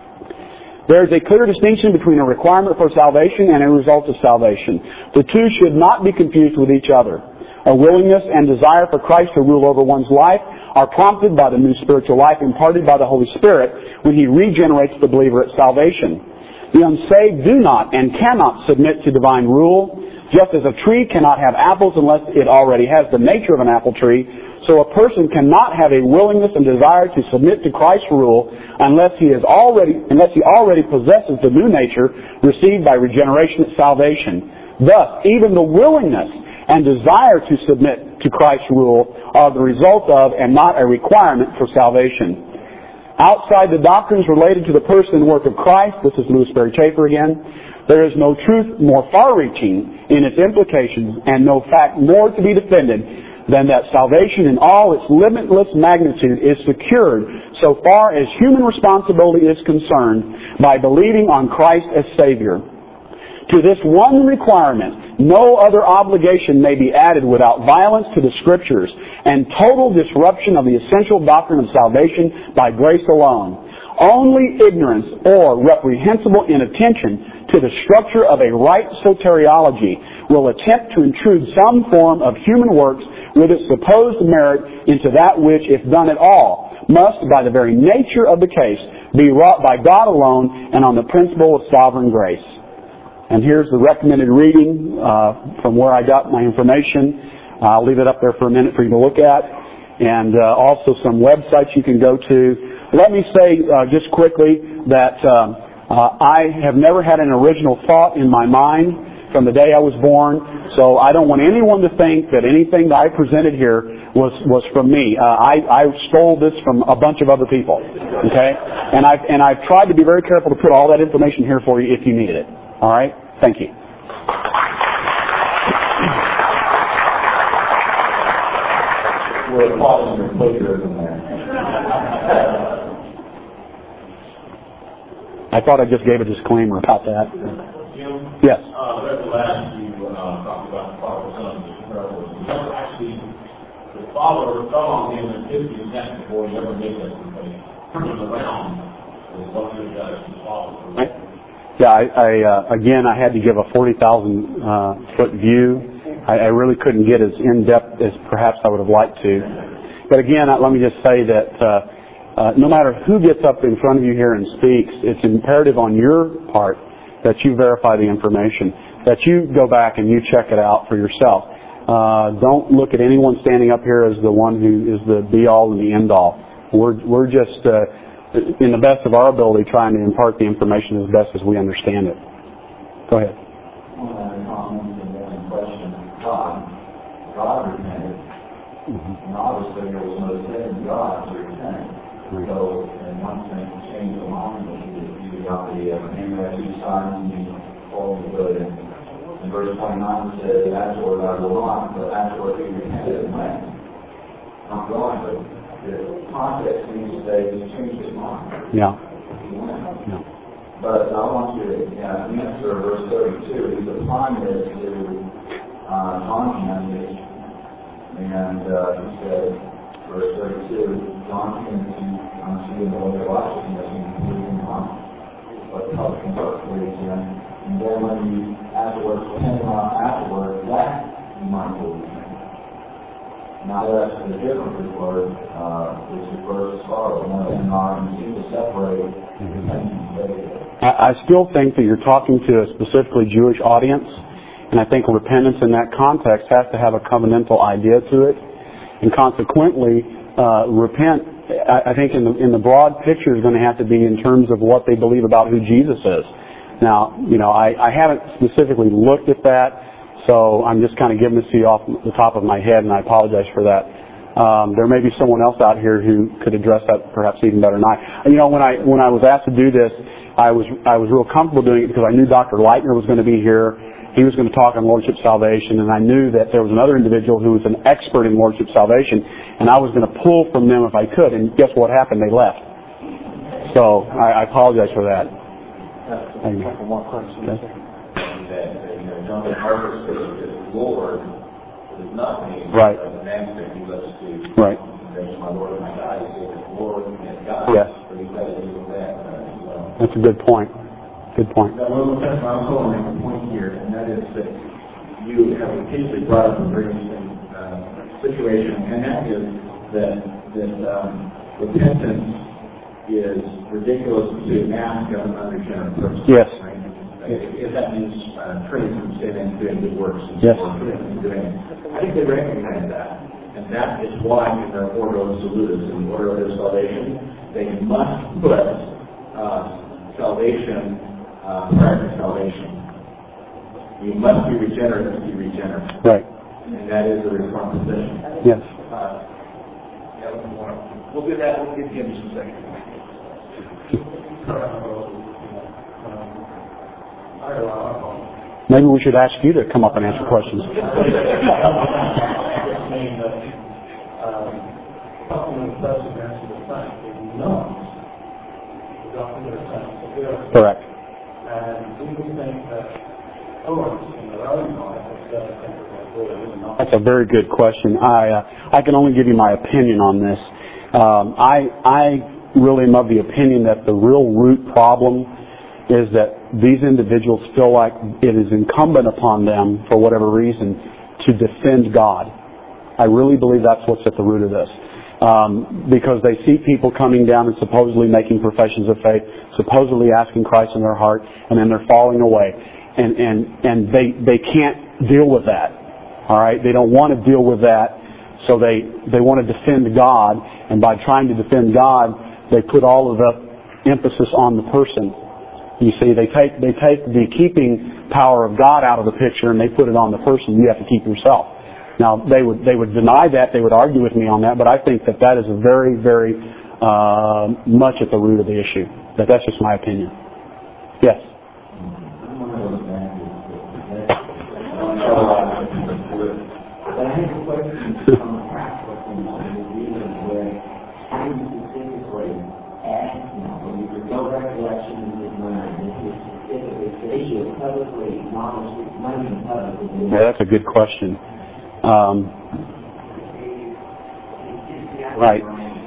There is a clear distinction between a requirement for salvation and a result of salvation. The two should not be confused with each other. A willingness and desire for Christ to rule over one's life are prompted by the new spiritual life imparted by the Holy Spirit when He regenerates the believer at salvation. The unsaved do not and cannot submit to divine rule, just as a tree cannot have apples unless it already has the nature of an apple tree. So a person cannot have a willingness and desire to submit to Christ's rule unless he is already unless he already possesses the new nature received by regeneration at salvation. Thus, even the willingness and desire to submit to Christ's rule are the result of and not a requirement for salvation. Outside the doctrines related to the person and work of Christ, this is Louis Sperry Chafer again, there is no truth more far-reaching in its implications and no fact more to be defended than that salvation in all its limitless magnitude is secured so far as human responsibility is concerned by believing on Christ as Savior. To this one requirement, no other obligation may be added without violence to the Scriptures and total disruption of the essential doctrine of salvation by grace alone. Only ignorance or reprehensible inattention to the structure of a right soteriology will attempt to intrude some form of human works with its supposed merit into that which, if done at all, must, by the very nature of the case, be wrought by God alone and on the principle of sovereign grace. And here's the recommended reading uh, from where I got my information. I'll leave it up there for a minute for you to look at. And uh, also some websites you can go to. Let me say uh, just quickly that uh, uh, I have never had an original thought in my mind from the day I was born. So I don't want anyone to think that anything that I presented here was, was from me. Uh, I, I stole this from a bunch of other people. Okay? And I've, and I've tried to be very careful to put all that information here for you if you needed it. All right? Thank you. We're applauding your plagiarism there. I thought I just gave a disclaimer about that. Jim? Yes. Uh, read the last you uh, talked about the father, son, and the parables. You never actually, the father fell on him and fifty seconds before he ever made that mistake. Turning around was what he got as his father. Right. Yeah, I, I uh, again, I had to give a forty thousand uh, foot view. I, I really couldn't get as in-depth as perhaps I would have liked to. But again, let me just say that uh, uh, no matter who gets up in front of you here and speaks, it's imperative on your part that you verify the information, that you go back and you check it out for yourself. Uh, don't look at anyone standing up here as the one who is the be-all and the end-all. We're, we're just... Uh, in the best of our ability, trying to impart the information as best as we understand it. Go ahead. One other comment and one question. God. God repented. Mm-hmm. And obviously there was no sin in God to repent. Right. So, in one sense, to change the mind, you got the uh, name of two signs and you fall the good. And in verse twenty-nine it says, afterward I will not, but afterward he repented and went. Not going, but the context means to say he changed his mind. Yeah. He went. Yeah. But I want you to uh, answer verse thirty-two. He's applying this to uh, John Kennedy. And uh, he said, verse thirty-two, John Kennedy, I'm seeing the way of righteousness and believing on what helps convert for you. And then when you afterwards, depending on afterwards, that you might believe. Now that's a different word, uh, which refers to sorrow. And uh, you seem to separate repentance and faith. I, I still think that you're talking to a specifically Jewish audience, and I think repentance in that context has to have a covenantal idea to it, and consequently, uh, repent. I, I think in the in the broad picture is going to have to be in terms of what they believe about who Jesus is. Now, you know, I, I haven't specifically looked at that. So I'm just kind of giving this to you off the top of my head, and I apologize for that. Um, there may be someone else out here who could address that perhaps even better than I. You know, when I when I was asked to do this, I was I was real comfortable doing it because I knew Doctor Leitner was going to be here. He was going to talk on Lordship Salvation, and I knew that there was another individual who was an expert in Lordship Salvation, and I was going to pull from them if I could. And guess what happened? They left. So I, I apologize for that. Uh, one question. Okay. John Harvard says that the Lord is nothing. Right. The man said he loves to. Right. My Lord and my God. He said the Lord and God. Yes. But he said he was that. Uh, That's a good point. Good point. Now, one more time, I'm going to make a point here, and that is that you have repeatedly brought up a very interesting uh, situation, and that is that that um, repentance is ridiculous to ask of an unregenerate person. Yes. Right? If, if that means uh, turning from sin and doing good works, and yes. so doing, I think they recognize that, and that is why in their ordo salutis, in the order of their salvation, they must put uh, salvation uh, prior to salvation. You must be regenerate to be regenerate, Right. and that is the reformed position. Yes. Uh, yeah, we'll do that. We'll give Jim just a second. Maybe we should ask you to come up and answer questions. Correct. That's a very good question. I uh, I can only give you my opinion on this. Um, I I really am of the opinion that the real root problem is that these individuals feel like it is incumbent upon them, for whatever reason, to defend God. I really believe that's what's at the root of this. Um, because they see people coming down and supposedly making professions of faith, supposedly asking Christ in their heart, and then they're falling away. And, and, and they, they can't deal with that. All right? They don't want to deal with that, so they, they want to defend God, and by trying to defend God, they put all of the emphasis on the person. You see, they take they take the keeping power of God out of the picture and they put it on the person. You have to keep yourself. Now, they would they would deny that. They would argue with me on that. But I think that that is a very, very uh, much at the root of the issue. That that's just my opinion. Yes. Yeah, that's a good question. Um, right.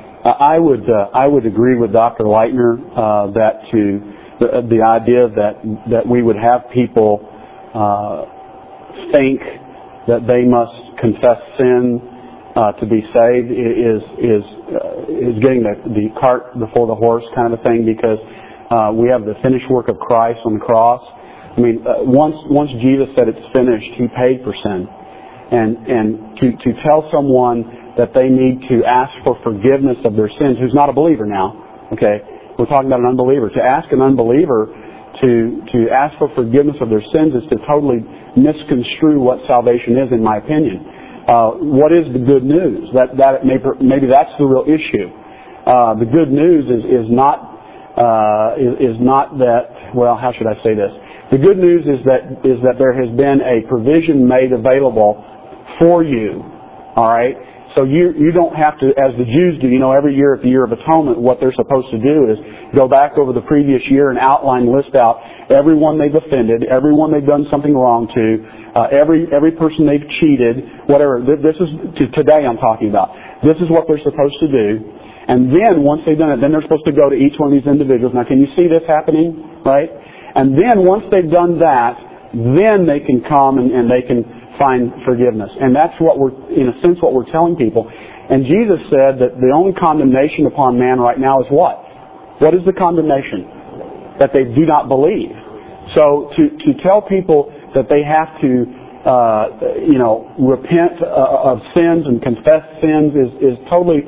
I would uh, I would agree with Doctor Leitner uh, that to the, the idea that that we would have people uh, think that they must confess sin uh, to be saved is is uh, is getting the, the cart before the horse kind of a thing, because uh, we have the finished work of Christ on the cross. I mean, uh, once once Jesus said it's finished, He paid for sin, and and to to tell someone that they need to ask for forgiveness of their sins, who's not a believer now, okay? We're talking about an unbeliever. To ask an unbeliever to to ask for forgiveness of their sins is to totally misconstrue what salvation is, in my opinion. Uh, what is the good news? That that maybe, maybe that's the real issue. Uh, the good news is is not uh, is, is not that. Well, how should I say this? The good news is that is that there has been a provision made available for you. All right. So you you don't have to, as the Jews do, you know, every year at the Year of Atonement, what they're supposed to do is go back over the previous year and outline, list out everyone they've offended, everyone they've done something wrong to, uh, every every person they've cheated, whatever. This is to today I'm talking about. This is what they're supposed to do. And then once they've done it, then they're supposed to go to each one of these individuals. Now, can you see this happening? Right? And then once they've done that, then they can come and, and they can find forgiveness. And that's what we're, in a sense, what we're telling people. And Jesus said that the only condemnation upon man right now is what? What is the condemnation? That they do not believe. So to, to tell people that they have to, uh, you know, repent uh, of sins and confess sins is, is totally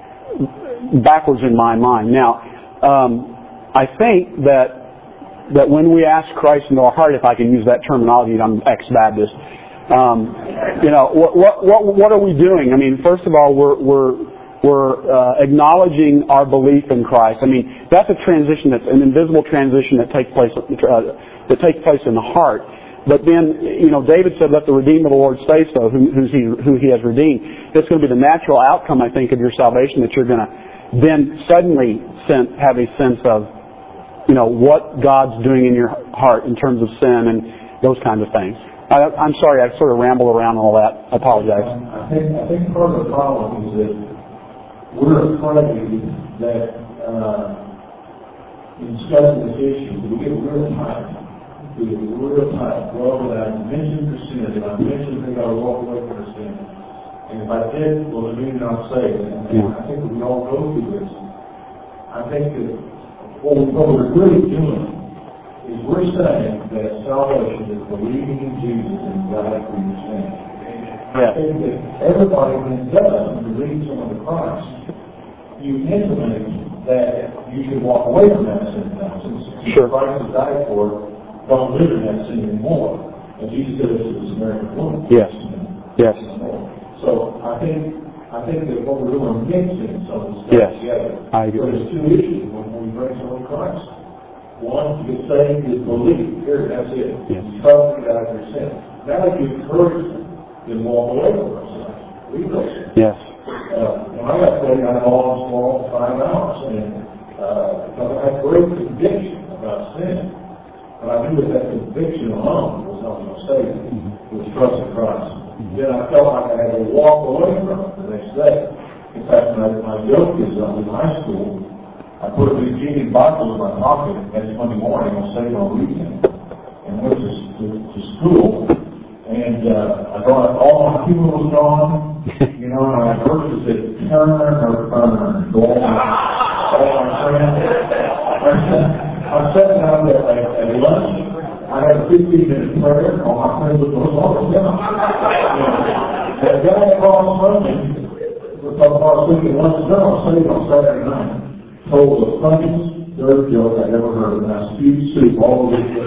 backwards in my mind. Now, um, I think that that when we ask Christ into our heart, if I can use that terminology, I'm ex-Baptist, um, you know, what, what, what are we doing? I mean, first of all, we're, we're, we're uh, acknowledging our belief in Christ. I mean, that's a transition, that's an invisible transition that takes place, uh, that takes place in the heart. But then, you know, David said, let the redeemed of the Lord say so, who, who's he, who he has redeemed. That's going to be the natural outcome, I think, of your salvation, that you're going to then suddenly sense, have a sense of, you know, what God's doing in your heart in terms of sin and those kinds of things. I, I'm sorry, I sort of rambled around all that. I apologize. I think, I think part of the problem is that we're afraid that uh, in discussing this issue, we get real tight. We get real tight. Well, that I mentioned the sin, and I mentioned that I walk away from the sin. And if I did, well, the meaning I'll say it. And yeah. I think we all go through this. I think that What, we, what we're really doing is we're saying that salvation is believing in Jesus and God for your sin. Yeah. I think that everybody, when it does, when you read some of the Christ, you intimate that you should walk away from that sin now. Since sure. Christ has died for it, don't live in that sin anymore. And Jesus said this to the Samaritan woman. Yes. Yes. So I think I think that what we're doing is mixing some of this stuff yes. together. I agree. But there's two issues. When we bring someone to Christ. One, to get saved is belief. Here, that's it. Yes. You trust in God your sin. Now if you encourage them, then walk away from our sin. We listen. Yes. Uh, when I got saved, I long small five hours, and uh, I had great conviction about sin. But I knew that that conviction alone was not going to save me. Mm-hmm. It was trust in Christ. Mm-hmm. Then I felt like I had to walk away from it the next day. In fact, when I, my young kids I was in high school, I put a big genie bottle in my pocket next Monday morning on Saturday on weekend and went to, to, to school. And uh, I brought all my humor was gone, you know, and I heard it said, turn or burn, go on, all my friends. I sat down there at, at lunch. I had a fifteen minute prayer. All my friends would go, oh, yeah. That guy across from me, because I was thinking, once it's done, I'll say it on Saturday night, told the funniest dirt joke I ever heard, and I spewed soup all over the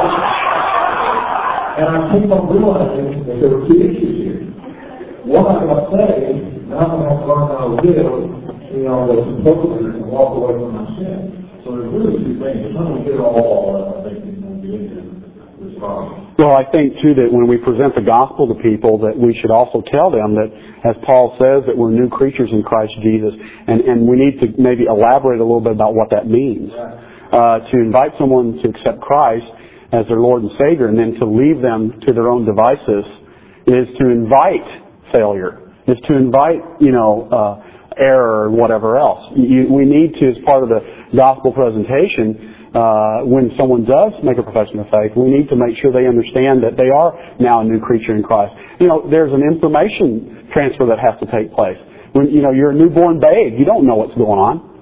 And I keep on realizing that there were two issues here. One, I got saved, now I'm going to have to learn how to live, you know, that's appropriate and walk away from my sin. So there's really two things. It's not going to get all uh, I think we're going to get into this problem. Well, I think, too, that when we present the gospel to people, that we should also tell them that, as Paul says, that we're new creatures in Christ Jesus. And, and we need to maybe elaborate a little bit about what that means. Uh, to invite someone to accept Christ as their Lord and Savior and then to leave them to their own devices is to invite failure, is to invite, you know, uh, error or whatever else. You, we need to, as part of the gospel presentation, uh, when someone does make a profession of faith, we need to make sure they understand that they are now a new creature in Christ. You know, there's an information transfer that has to take place. When, you know, you're a newborn babe, you don't know what's going on.